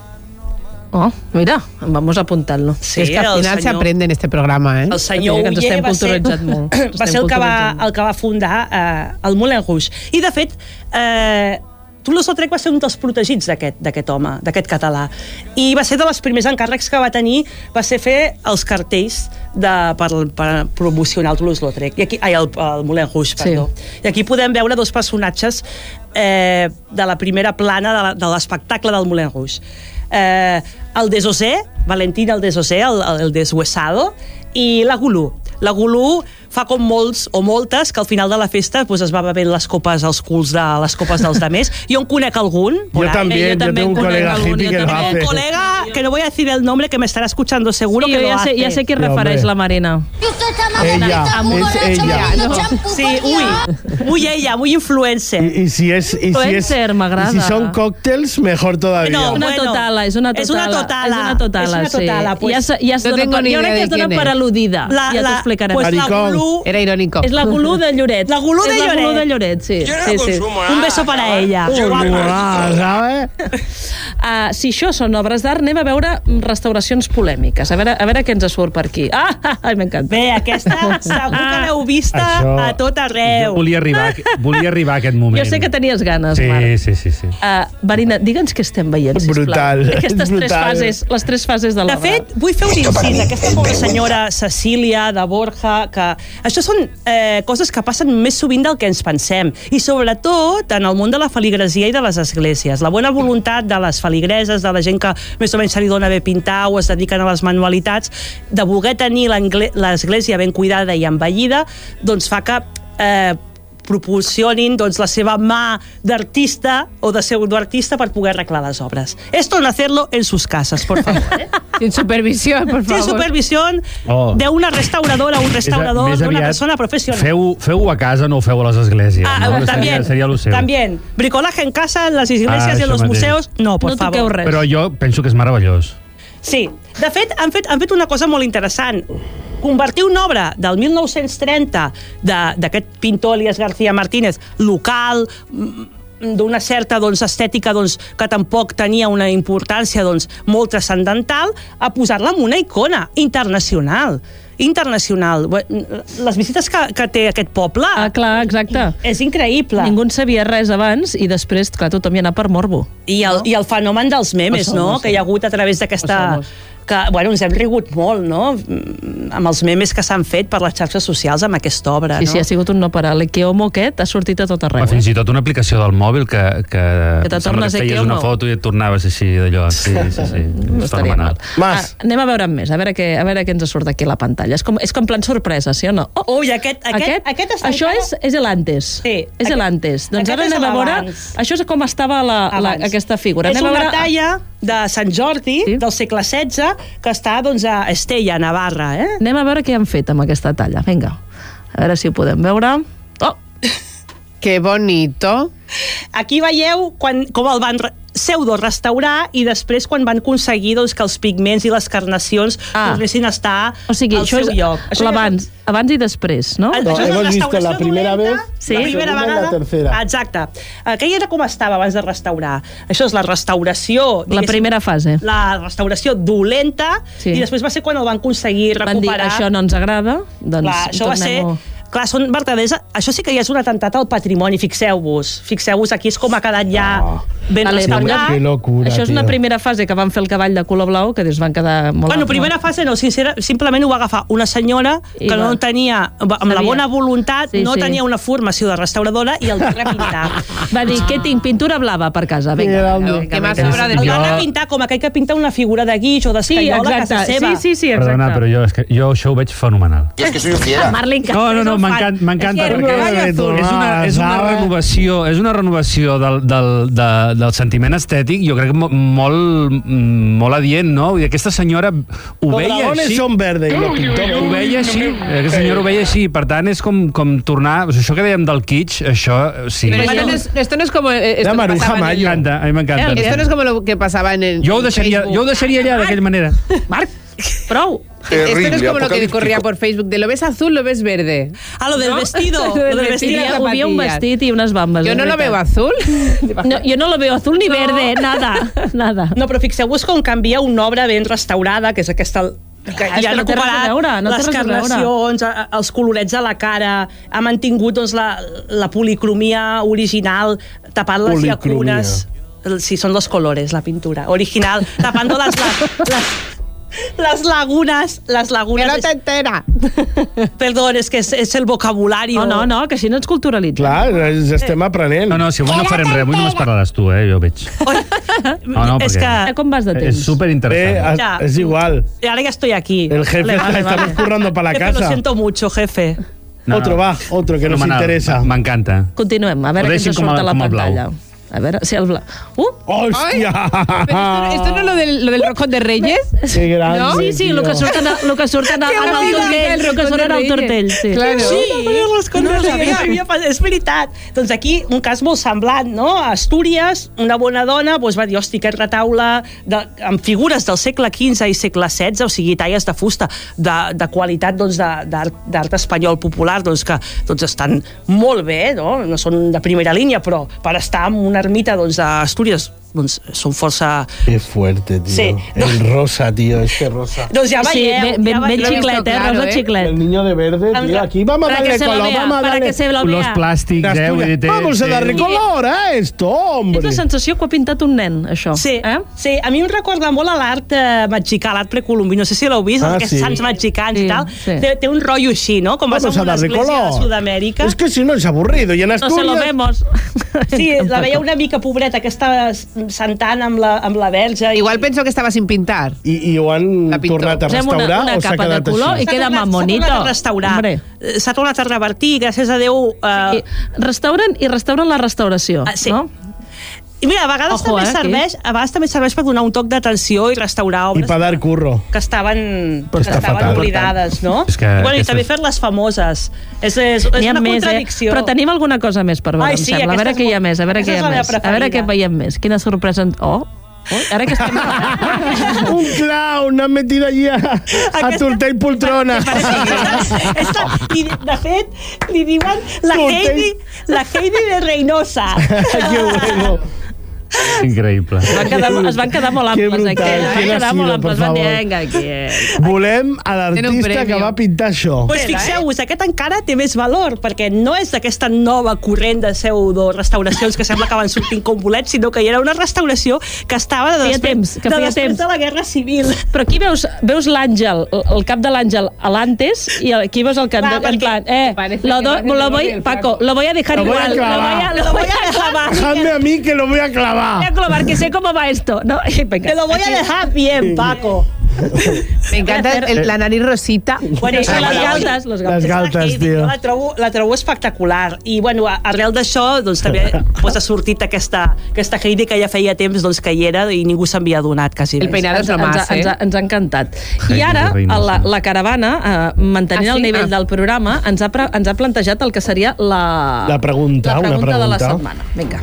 Oh, mira, vamos apuntant-lo. Sí, es que al final se aprende en este programa, ¿eh? El senyor Oller va ser el que va fundar el Moulin Rouge. I de fet, Toulouse-Lautrec va ser un dels protegits d'aquest home, d'aquest català. I va ser de les primers encàrrecs que va tenir, va ser fer els cartells per promocionar el Toulouse-Lautrec. El Moulin Rouge, perdó. Sí. I aquí podem veure dos personatges de la primera plana de l'espectacle del Moulin Rouge. El Desosé, Valentín el Desosé, el deshuesado, i la Goulou. La Goulou fa com molts o moltes que al final de la festa es va bevent les copes als culs de les copes dels demés. Jo en conec algun. Yo también tengo un colega hippie que lo hace. Un colega, que no voy a decir el nombre, que me estará escuchando seguro, que lo hace. Ja sé qui refereix la Marina. Ella, es ella. Sí, muy ella, muy influencer. Y si son cócteles, mejor todavía. No, és una totala, sí. Pues, no tengo ni idea de quién es. Ja es dona per al·ludida. Ja t'ho explicarem. Pues la Goulou... Era irónico. És la Goulou de Lloret. La Goulou de Lloret, sí. Un beso para ella. Si això són obres d'art, anem a veure restauracions polèmiques. A veure què ens surt per aquí. M'encanta. Bé, aquesta segur que l'heu vista a tot arreu. Volia arribar a aquest moment. Jo sé que tenies ganes, Marc. Sí. Marina, digue'ns què estem veient, sisplau. Brutal. Aquestes les tres fases de l'obra. De fet, vull fer un incís. Aquesta pobra senyora Cecília de Borja, que això són coses que passen més sovint del que ens pensem, i sobretot en el món de la feligresia i de les esglésies. La bona voluntat de les feligreses, de la gent que més o menys se li dona bé pintar o es dediquen a les manualitats, de voler tenir l'església ben cuidada i embellida, doncs fa que proporcionin la seva mà d'artista o de pseudoartista per poder arreglar les obres. Esto no hacerlo en sus casas, por favor. Sin supervisión, por favor. Sin supervisión de una restauradora o un restaurador, d'una persona professional. Feu a casa, no ho feu a les esglésies. Seria lo seu. También. Bricolaje en casa, en las iglesias y en los museos, no, por favor. No toqueu res. Però jo penso que és meravellós. Sí. De fet, han fet una cosa molt interessant. Convertir una obra del 1930 d'aquest pintor Elías García Martínez, local, d'una certa estètica que tampoc tenia una importància molt transcendental, a posar-la en una icona internacional. Les visites que té aquest poble... clar, exacte. És increïble. Ningú en sabia res abans i després, clar, tothom hi ha anat per morbo. I el fenomen dels memes, no? Que hi ha hagut a través d'aquesta... que, ens hem rigut molt, no?, amb els memes que s'han fet per les xarxes socials amb aquesta obra, no? Sí, ha sigut un no parar. L'Ekeomo aquest ha sortit a tot arreu. Fins i tot una aplicació del mòbil que te tornes que feies una foto i et tornaves així d'allò. Sí. És fenomenal. Anem a veure més, a veure què ens surt aquí a la pantalla. És com plan sorpresa, sí o no? Ui, aquest està... Això és el antes. Sí. És el antes. Doncs ara anem a veure... Això és com estava aquesta figura. És una talla de Sant Jordi, del segle XVI, que està a Estella, a Navarra. Anem a veure què han fet amb aquesta talla. Vinga, a veure si ho podem veure. Que bonito. Aquí veieu com el van pseudo-restaurar i després quan van aconseguir que els pigments i les carnacions tornessin a estar al seu lloc. Abans i després, no? Hemos visto la primera vez, la segunda i la tercera. Exacte. Aquella era com estava abans de restaurar. Això és la restauració... La primera fase. La restauració dolenta, i després va ser quan el van aconseguir recuperar. Van dir, això no ens agrada, doncs això va ser... Clar, són verdaders... Això sí que ja és un atemptat al patrimoni, fixeu-vos. Fixeu-vos, aquí és com ha quedat ja ben restaurat. Que locura, això és una primera fase que van fer el cavall de color blau, que van quedar molt... Bueno, primera fase no, simplement ho va agafar una senyora que no tenia, amb la bona voluntat, no tenia una formació de restauradora i el va repintar. Va dir, què tinc? Pintura blava per casa, vinga. El va repintar com aquell que pinta una figura de guix o d'escaiola a casa seva. Sí, exacte. Perdona, però jo això ho veig fenomenal. És que soy un fiera. No, m'encanta, perquè és una renovació del sentiment estètic, jo crec que molt adient, no? Vull dir, aquesta senyora ho veia així. Són verdes i lo pintó. Ho veia així, aquesta senyora ho veia així, per tant és com tornar, això que dèiem del kitsch, això sí. Esto no es como... La Maruja Mayo. A mi m'encanta. Esto no es como lo que pasaba en el... Jo ho deixaria allà d'aquella manera. Marc, prou. Esto no es como lo que corría por Facebook, de lo ves azul, lo ves verde. Lo del vestido. Lo del vestido. Havia un vestit i unes bambes. Yo no lo veo azul. No, yo no lo veo azul ni verde, nada. No, però fixeu-vos com canvia una obra ben restaurada, que és aquesta que ja ha recuperat les carnacions, els colorets a la cara, ha mantingut doncs, la policromia original, tapant les llacunes. Sí, són los colores, la pintura original, tapando las lagunas. Que no t'entera. Perdón, és que és el vocabulari. No, que així no ens culturalitzem. Clar, estem aprenent. No, si avui no farem res, avui només parlaràs tu, jo veig. No, és que... Com vas de temps? És superinteressant. És igual. Ahora ya estoy aquí. El jefe estamos currando para la casa. Lo siento mucho, jefe. Otro que nos interesa. M'encanta. Continuem, a veure què ens surt a la pantalla. A ver, si el blanc... ¡Hostia! ¿Esto no es lo del roscón de Reyes? Qué grande, ¿no? Sí, lo que surten al tortell. Sí, claro. És veritat. Doncs aquí, un cas molt semblant, no? A Astúries, una bona dona va dir, hosti, aquest retaule amb figures del segle XV i segle XVI, o sigui, talles de fusta de qualitat d'art espanyol popular, que estan molt bé, no són de primera línia, però per estar en una ermita d'Astúries són força... Qué fuerte, tío. Sí. El rosa, tío, rosa. Doncs ja veieu. Sí, ben xiclet, rosa xiclet. El niño de verde, tío. Aquí vamos a darle color, vamos a darle... Los plàstics, Vamos a darle color a esto, hombre. És la sensació que ha pintat un nen, això. Sí, a mi em recorda molt a l'art mexicà, l'art precolombí. No sé si l'heu vist, aquests sants mexicans i tal. Té un rotllo així, no? Com vas a una església de Sud-amèrica. Es que si no es aburrido. Y en Asturias... No se lo vemos. Sí, la veia una mica pobreta, aquesta sentant amb la verge. Igual penso que estava sin pintar. I ho han tornat a restaurar o s'ha quedat així? I queda más bonito. S'ha tornat a restaurar. S'ha tornat a revertir, gràcies a Déu. Restauren la restauració, no? I mira, a vegades també serveix per donar un toc d'atenció i restaurar obres. I per dar curro. Que estaven oblidades, no? I també fer-les famoses. És una contradicció. Però tenim alguna cosa més per veure, em sembla. A veure què hi ha més, a veure què veiem més. Quina sorpresa... Ara que estem... Un clown han metido allí a Tortell Poltrona. De fet, li diuen la Heidi de Reynosa. Que bueno. Increïble. Es van quedar molt amples aquí. Volem a l'artista que va pintar això. Pues fixeu-vos, aquest encara té més valor, perquè no és d'aquesta nova corrent de pseudo-restauracions que sembla que van sortint com bolets, sinó que hi era una restauració que estava després de la Guerra Civil. Però aquí veus l'àngel, el cap de l'àngel a l'antes, i aquí veus el cap en plan, Paco, lo voy a dejar igual, lo voy a clavar. Dejadme a mí que lo voy a clavar. Voy a clavar, que sé cómo va esto, ¿no? Te lo voy a dejar bien, Paco. Me encanta la nariz rosita. Bueno, les galtes, tio. La trobo espectacular. I, bueno, arrel d'això, doncs, també ha sortit aquesta Heidi que ja feia temps que hi era i ningú s'havia donat, quasi. El peinado és lo más, ens ha encantat. I ara, la caravana, mantenint el nivell del programa, ens ha plantejat el que seria la pregunta de la setmana. Vinga.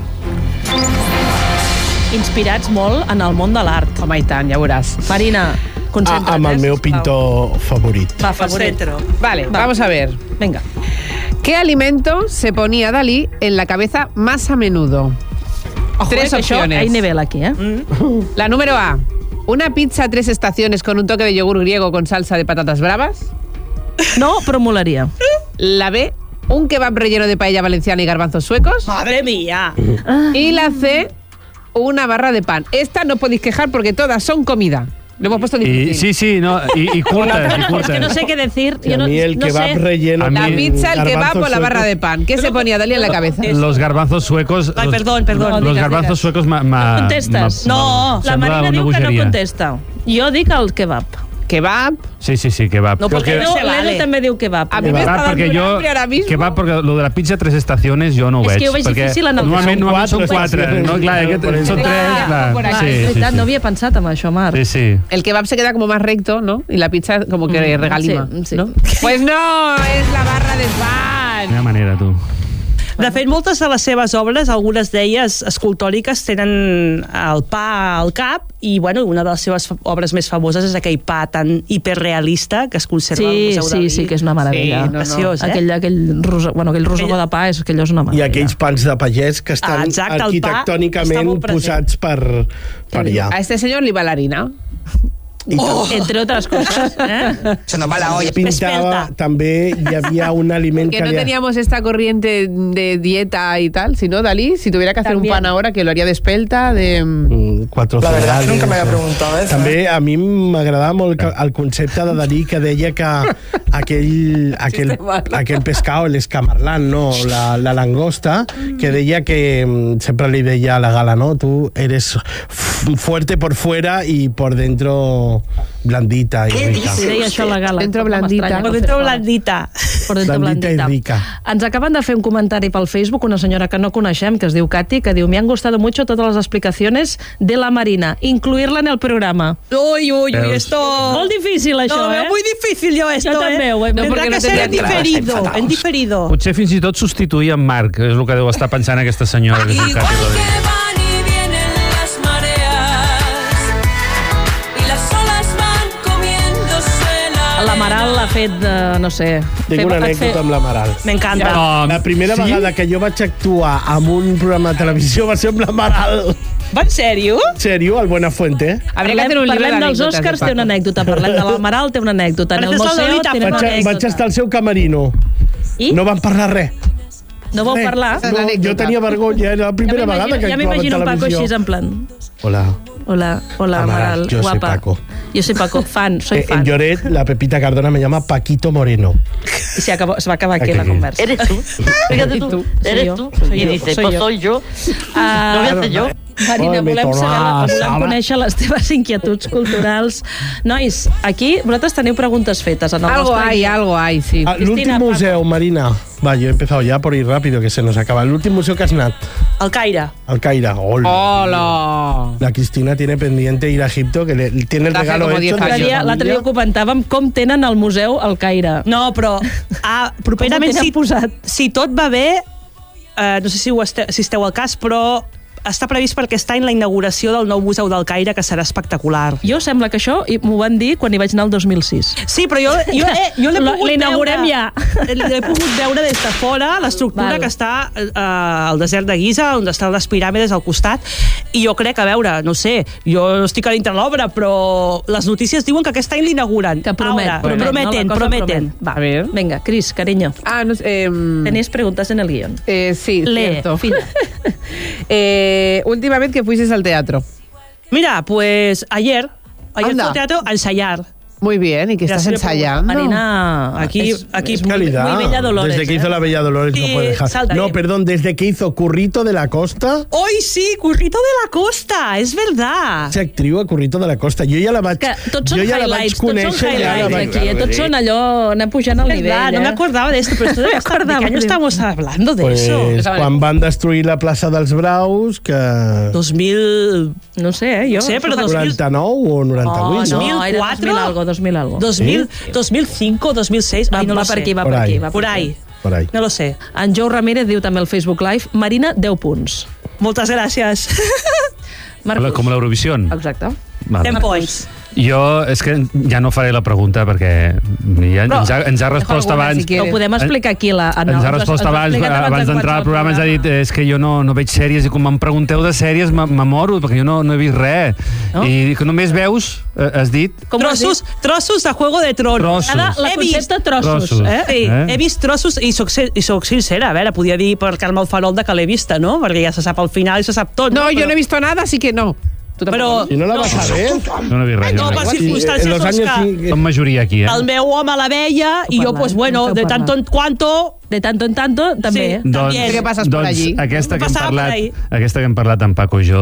Inspirats molt en el món de l'art. Home, i tant, ja veuràs. Marina, concentra't. Amb el meu pintor favorit. Va, favorit. Vale, vamos a ver. Venga. ¿Qué alimento se ponía Dalí en la cabeza más a menudo? Tres opciones. Hay nivel aquí, ¿eh? La número A. Una pizza 3 estaciones con un toque de yogur griego con salsa de patatas bravas. No, però molaria. La B. Un kebab relleno de paella valenciana y garbanzos suecos. ¡Madre mía! Y la C. Una barra de pan. Esta no podéis quejar porque todas son comida. Lo hemos puesto difícil. Sí, no, y curtas. Es que no sé qué decir. A mí el kebab relleno. La pizza, el kebab o la barra de pan. ¿Qué se ponía Dalí en la cabeza? Los garbanzos suecos. Ay, perdón. Los garbanzos suecos contestes. No, la Marina diu que no contesta. Jo dic el kebab. ¿Kebab? Sí, kebab. No, porque l'Edu també diu kebab. A mí me está dando un hambre ahora mismo. Kebab, perquè lo de la pizza 3 estaciones jo no ho veig. És que ho veig difícil en el Normalment són 4. No, clar, són 3. Clar. No havia pensat en això, Marc. Sí. El kebab se queda como más recto, ¿no? Y la pizza como que regalima, sí. ¿no? Pues no, es la barra de pan. Quina manera, tu. De fet, moltes de les seves obres, algunes d'elles escultòriques, tenen el pa al cap i, bueno, una de les seves obres més famoses és aquell pa tan hiperrealista que es conserva al Museu Dalí. Sí, que és una meravella. Preciós, aquell rosegó de pa és una meravella. I aquells pans de pagès que estan arquitectònicament posats per allà. A este senyor li va l'harina. Entre otras cosas. Se nos va la olla. Pintaba, també hi havia un aliment Que no teníamos esta corriente de dieta y tal, sino Dalí, si tuviera que hacer un pan ahora, que lo haría de espelta, de... Quatre La verdad, cereals. nunca me había preguntado eso. També a mi m'agradava molt el concepte de Dalí, que deia que aquell pescado, l'escamarlán, no, la langosta, que deia que sempre li deia a la Gala, no, tu eres fuerte por fuera y por dentro blandita y rica. Sí, deia això a la Gala. Dentro blandita. Por dentro blandita. Por dentro Blandita blandita. y rica. Ens acaben de fer un comentari pel Facebook, una senyora que no coneixem, que es diu Katy, que diu: me han gustado mucho todas las explicaciones de la Marina, incluirla en el programa. Uy, esto... Molt difícil, això, No, eh? muy difícil yo esto, Jo també ho he vist. Tendrá porque que no ser tendría en entrada, diferido, en diferido. Potser fins i tot substituir en Marc, és el que deu estar pensant aquesta senyora. Que es diu Igual Katy que Rodríguez. van y vienen las mareas y las olas van comiéndose la L'Amaral ha fet, no sé... Tinc una anècdota amb l'Amaral. M'encanta. La primera vegada que jo vaig actuar en un programa de televisió va ser amb l'Amaral. Va, en sèrio? En sèrio, al Buenafuente. Habría que hacer un libro de Parlem dels anécdotas de Oscars, té Paco. una anècdota. Parlem de l'Amaral, té una anècdota. En el Parece museu Lolita, té una però anècdota. Vaig estar al seu camerino. I? No van parlar res. No vol parlar? No, jo tenia vergonya, era la primera vegada que Ja actuava en m'imagino un Paco televisió. així, en plan... Hola. Hola, Amaral, Amaral, yo soy guapa. Paco. Yo soy Paco, fan, soy fan. En Lloret, la Pepita Cardona me llama Paquito Moreno. Y se va a acabar aquí Aquí. la conversa. ¿Eres tú? Fíjate tú. ¿Eres tú? Y dice, pues soy yo. No voy a hacer yo. Marina, Ai, me volem tornava, saber, volem Sala. conèixer les teves inquietuds culturals. Nois, aquí vosaltres teniu preguntes fetes en el Algo nostre hay, guió. algo hay, sí. Ah, l'últim Cristina, museu, Marina. Va, yo he empezado ya por ir rápido, que se nos acaba. El último museo que has anat, El Caire. al Caire. Hola. Hola. La Cristina tiene pendiente ir a Egipto, que tiene el Hace regalo como hecho 10 de años. su L'altre dia familia. ho comentàvem com tenen el museu al Caire. No, però properament, Com ho tenen posat? si tot va bé, no sé si esteu al cas, però està previst per aquest any la inauguració del nou Museu del Caire, que serà espectacular. Jo sembla que això m'ho van dir quan hi vaig anar el 2006. Sí, però jo l'he pogut L'inaugurem veure. ja. L'he pogut veure des de fora, l'estructura Val. que està al desert de Giza, on estan les piràmides al costat, i jo crec, a veure, no sé, jo no estic a dintre l'obra, però les notícies diuen que aquest any l'inauguren. Que promet, Ara, promet, prometen, no? La cosa prometen. promet. Va, A ver. venga, Cris, cariño. Ah, no sé. Tenéis preguntas en el guión. Sí, Lee, cierto. fina. Últimamente que fuisteis al teatro. Mira, pues ayer fui Anda. al teatro a ensayar. Muy bien, ¿y qué Ya estás se le ensayando? Marina, Aquí Es muy, calidad. muy Bella Dolores. Desde que hizo ¿eh? la Bella Dolores no Sí, puede dejar. salta No, bien. perdón, desde que hizo Currito de la Costa, Hoy sí, Currito de la Costa, és verdad. ser actriu a Currito de la Costa. Jo ja la vaig, Que tots són jo ja la vaig highlights, tots són conèixer. Ja la highlights vaig... aquí, tots són allò, anem pujant al nivell. Verdad, no me acordaba de esto, pero esto debe estar, ¿de qué año estamos hablando de eso? Pues, quan van destruir la plaça dels Braus, que... 2000... No sé, jo. No sé, però 2000... 99 o 98, no, no? era 2004? 2000 algo, 2000 algo. 2005, 2006, Va, ai, no va lo per sé. aquí, va Por per ahí. aquí. Va Por per aquí. ahí, Por ahí. no lo sé. En Jou Ramírez diu també al Facebook Live, Marina, 10 punts. Moltes gràcies. Marcos. Com l'Eurovision. Exacte. 10 points. Jo, és que ja no faré la pregunta perquè ja ens ha respost alguna, abans... si quieres. Ho podem explicar aquí. Ens ha respost abans d'entrar al programa, ens ha dit és que jo no veig sèries i quan em pregunteu de sèries m'amoro perquè jo no he vist res. No? I que només veus, has dit... Trossos de Juego de Tronos. Trossos. La He concepte vist trossos. trossos. Sí, he vist trossos i soc sincera, a veure, podia dir per Carme el Farol de que l'he vista, no? Perquè ja se sap al final i se sap tot. No, yo Però- no he visto nada, así que no. Tú tampoco. Però Si no la vas a ver... No he vist res. no, per circumstàncies en los doncs años... que Som majoria aquí, el meu home la veia i jo, pues bueno, de tanto en cuanto... De tanto en tanto, també. Sí. Doncs, También. ¿Qué pasas por allí? Aquesta que, Passava por ahí. aquesta que hem parlat amb Paco i jo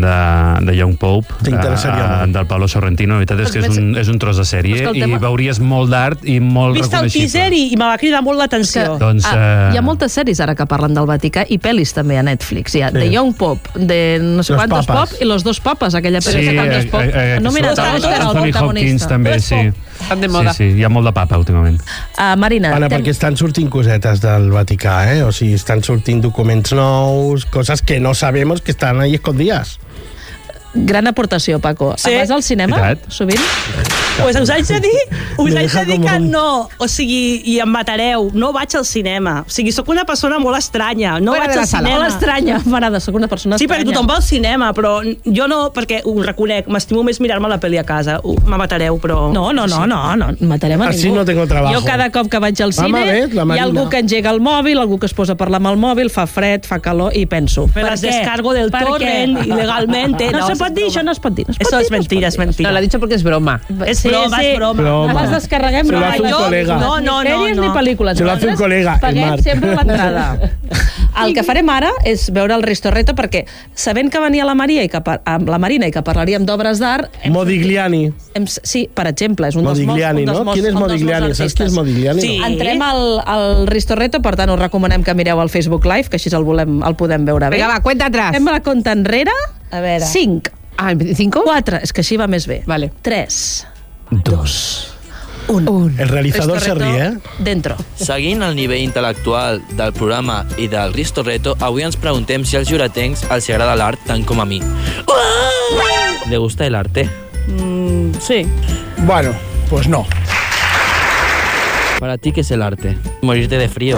de Young Pope, T'interessaria molt. del Pablo Sorrentino, la veritat és que és un tros de sèrie Escolta'm, i veuries molt d'art i molt He vist el reconeixible. teaser i me va cridar molt l'atenció. Doncs, Hi ha moltes sèries ara que parlen del Vaticà i pel·lis també a Netflix. Hi ha The Young Pope, de no sé Los quantos papas. Pop i Los dos papas, aquella pel·li Sí, que tantos Pop. Nominat a l'Oscar al Anthony Hopkins protagonista. també, sí. Estan de moda. Sí, hi ha molt de papa últimament. Marina, Anna, perquè estan sortint cosetes del Vaticà, eh? O sigui, estan sortint documents nous, coses que no sabemos que estan ahí escondides. gran aportació, Paco. Sí. Vas al cinema, Veritat. sovint? Pues us haig de dir que no, o sigui, i em matareu, no vaig al cinema. O sigui, sóc una persona molt estranya, no vaig al cinema. Molt estranya, m'agrada, sóc una persona Sí, estranya. perquè tothom va al cinema, però jo no, perquè ho reconec, m'estimo més mirar-me la pel·li a casa. Me matareu, però... No matarem a Así ningú. no tengo trabajo. Jo cada cop que vaig al Vamos cine a ver, la hi ha Marina. algú que engega el mòbil, algú que es posa a parlar amb el mòbil, fa fred, fa calor, i penso... Me las descargo del torrent ilegalmente. No se pot dir, això no es pot dir. Eso es mentira, es mentira. No, l'ha dicho porque es broma. Es broma, es broma. Broma. Les descarreguem. Se lo hace un colega. Ni sèries ni pel·lícules. Se lo hace un colega, el Paguem Marc. sempre l'entrada. El que farem ara és veure el Ristorreto, perquè sabent que venia la Marina i que parlaríem d'obres d'art... Modigliani. Sí, per exemple, és un dels Modigliani, no? Quin és Modigliani? Saps qui és Modigliani? Sí. Entrem al Ristorreto, per tant, us recomanem que mireu el Facebook Live, que així el podem veure bé. Venga, va, cuenta atrás. Fem la compta enrere. A veure. 5. Ah, 5? 4. És que així va més bé. Vale. 3, 2, 1. El realizador se ríe, Dentro. Seguint el nivell intel·lectual del programa i del Ristorreto, avui ens preguntem si als juratencs els agrada l'art tant com a mi. ¿Le gusta el arte? Sí. Bueno, pues no. ¿Para ti qué es el arte? Morirte de frío.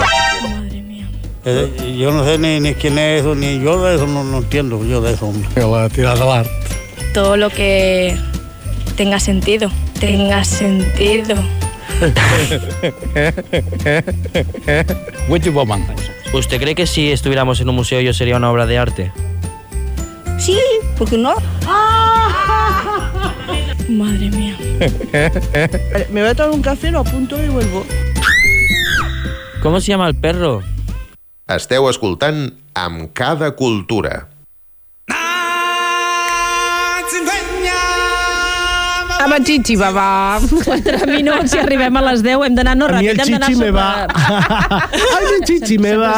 Yo no sé ni quién es eso, ni yo de eso no entiendo, yo de eso. La tiras al arte. Todo lo que tenga sentido. Witchy Woman. ¿Usted cree que si estuviéramos en un museo yo sería una obra de arte? Sí, ¿por qué no? Madre mía. Me voy a tomar un café, lo apunto y vuelvo. ¿Cómo se llama el perro? Esteu escoltant Amb cada cultura. Amb el Chichi, babà. 4 minuts i arribem a les 10. Hem d'anar A mi el Chichi me va. Ai, el Chichi me va.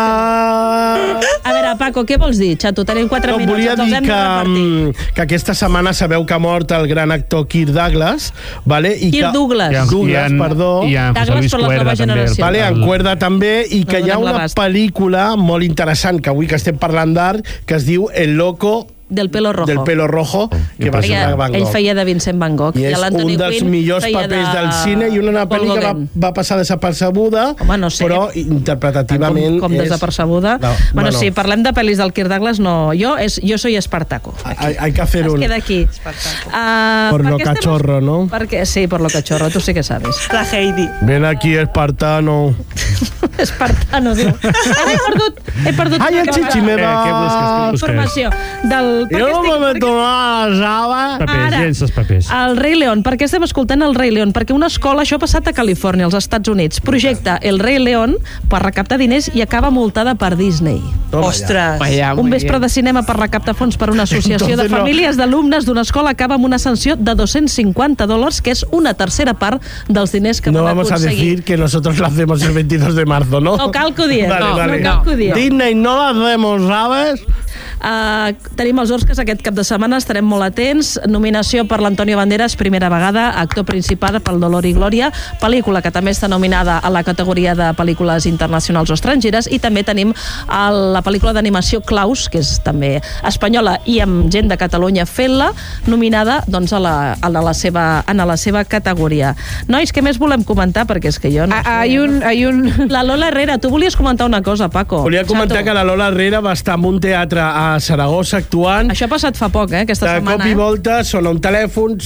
A veure, Paco, què vols dir? Xato, tenim 4 minuts. Volia ens els dir hem de repartir. que aquesta setmana sabeu que ha mort el gran actor Kirk Douglas, vale? I Kirk que, Douglas. Douglas, perdó. I en José Douglas Luis per la nova Cuerda, també. generació. Vale, en Cuerda també, i que hi ha donem una l'abast. pel·lícula molt interessant, que avui que estem parlant d'art, que es diu El loco Del pelo rojo. que va ser Van Gogh. Ell feia de Vincent Van Gogh. I és un dels millors papers del cine i una pel·li que va passar desapercebuda, Home, no sé. però interpretativament Com desapercebuda. No, Bueno, sí, parlem de pel·lis del Kirk Douglas, no. Jo soy Espartaco. Hay que hacer Es un... queda aquí. Por lo cachorro, ¿no? Sí, por lo cachorro, tú sí que sabes. La Heidi. Ven aquí, espartano. Espartano, diu. Ara he perdut Ai, el Chichi me va. informació del... Jo no me meto a la sala. Papers, Ara. llença els papers. El Rei León. Per què estem escoltant el Rei León? Perquè una escola, això ha passat a Califòrnia, als Estats Units, projecta El Rei León per recaptar diners i acaba multada per Disney. Ostres. Un vespre de cinema per recaptar fons per una associació Entonces de no. famílies d'alumnes d'una escola acaba amb una sanció de $250, que és una tercera part dels diners que No van vamos a aconseguir. decir que nosotros lo hacemos el 22 de marzo, ¿no? No cal que ho diem. Vale, No, vale. no cal que ho diem. Disney no lo hacemos, ¿sabes? Tenim els Oscars aquest cap de setmana, estarem molt atents. Nominació per l'Antonio Banderas, primera vegada, actor principal pel Dolor i Glòria, pel·lícula que també està nominada a la categoria de pel·lícules internacionals o estrangeres, i també tenim la pel·lícula d'animació Klaus, que és també espanyola i amb gent de Catalunya fent-la, nominada doncs, en la seva categoria. Nois, què més volem comentar? Perquè és que jo no sé. La Lola Herrera, tu volies comentar una cosa, Paco. Volia comentar Chato. que la Lola Herrera va estar en un teatre a Saragossa actuant. Això ha passat fa poc, aquesta de setmana. cop i volta sona un telèfon,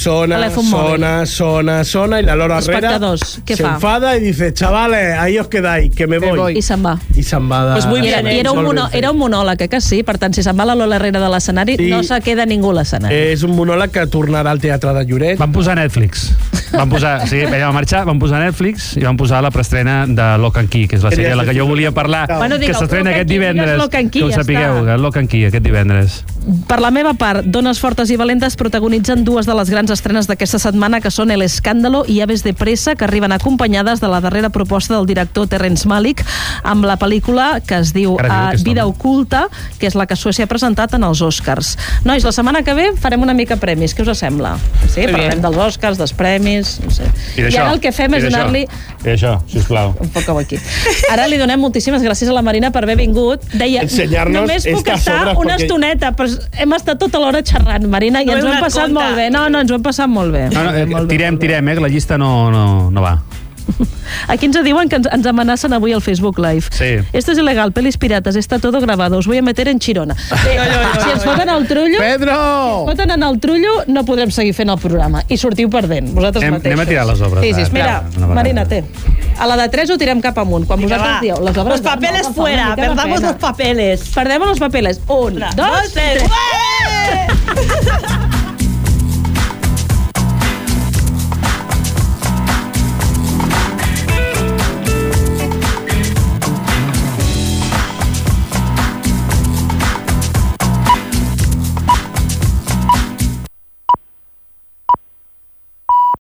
sona, y la Lola Herrera Espectadors, què se fa? enfada y dice, chavales, ahí os quedáis, que me voy. I se'n va. I se'n va de... Pues muy bien, Era un monòleg, que sí? Per tant, si se'n va la Lola Herrera de l'escenari, Sí. no se queda ningú a l'escenari. És un monòleg que tornarà al Teatre de Lloret. Van posar Netflix. Van posar, sí, ella va marxar, van posar Netflix i van posar la preestrena de Lock and Key, que és la sèrie de la que jo volia parlar, Bueno, que digueu, s'estrena Lock aquest and Key, divendres. digues Lock and Key, Que ho ja sapigueu, està. que Lock and Key aquest divendres. Per la meva part, Dones fortes i valentes protagonitzen dues de les grans estrenes d'aquesta setmana, que són El Escándalo i Aves de pressa, que arriben acompanyades de la darrera proposta del director Terrence Malick, amb la pel·lícula que es diu Vida oculta, que és la que Suècia ha presentat en els Oscars. Nois, la setmana que ve farem una mica premis, què us sembla? Sí, parlem dels Oscars, dels premis, més, no sé. I ara el que fem és donar-li... I això, sisplau. Un poc aquí. Ara li donem moltíssimes gràcies a la Marina per haver vingut. Deia, només puc estar una estoneta, però hem estat tota l'hora xerrant, Marina, i ens ho hem passat molt bé. No, ens ho hem passat molt bé. Tirem, que la llista no va. Aquí ens diuen que ens amenacen avui al Facebook Live. Sí. Esto es ilegal, pelis piratas, está todo grabado, os voy a meter en Chirona. Si ens foten el trullo... Pedro! Si foten en el trullo, no podrem seguir fent el programa. I sortiu perdent, vosaltres mateixos. Anem a tirar les obres. Sí, mira, Marina, té. A la de 3 ho tirem cap amunt. Quan vosaltres dieu les obres... Los papeles fuera, perdamos los papeles. Perdemos los papeles. 1, 2, 3.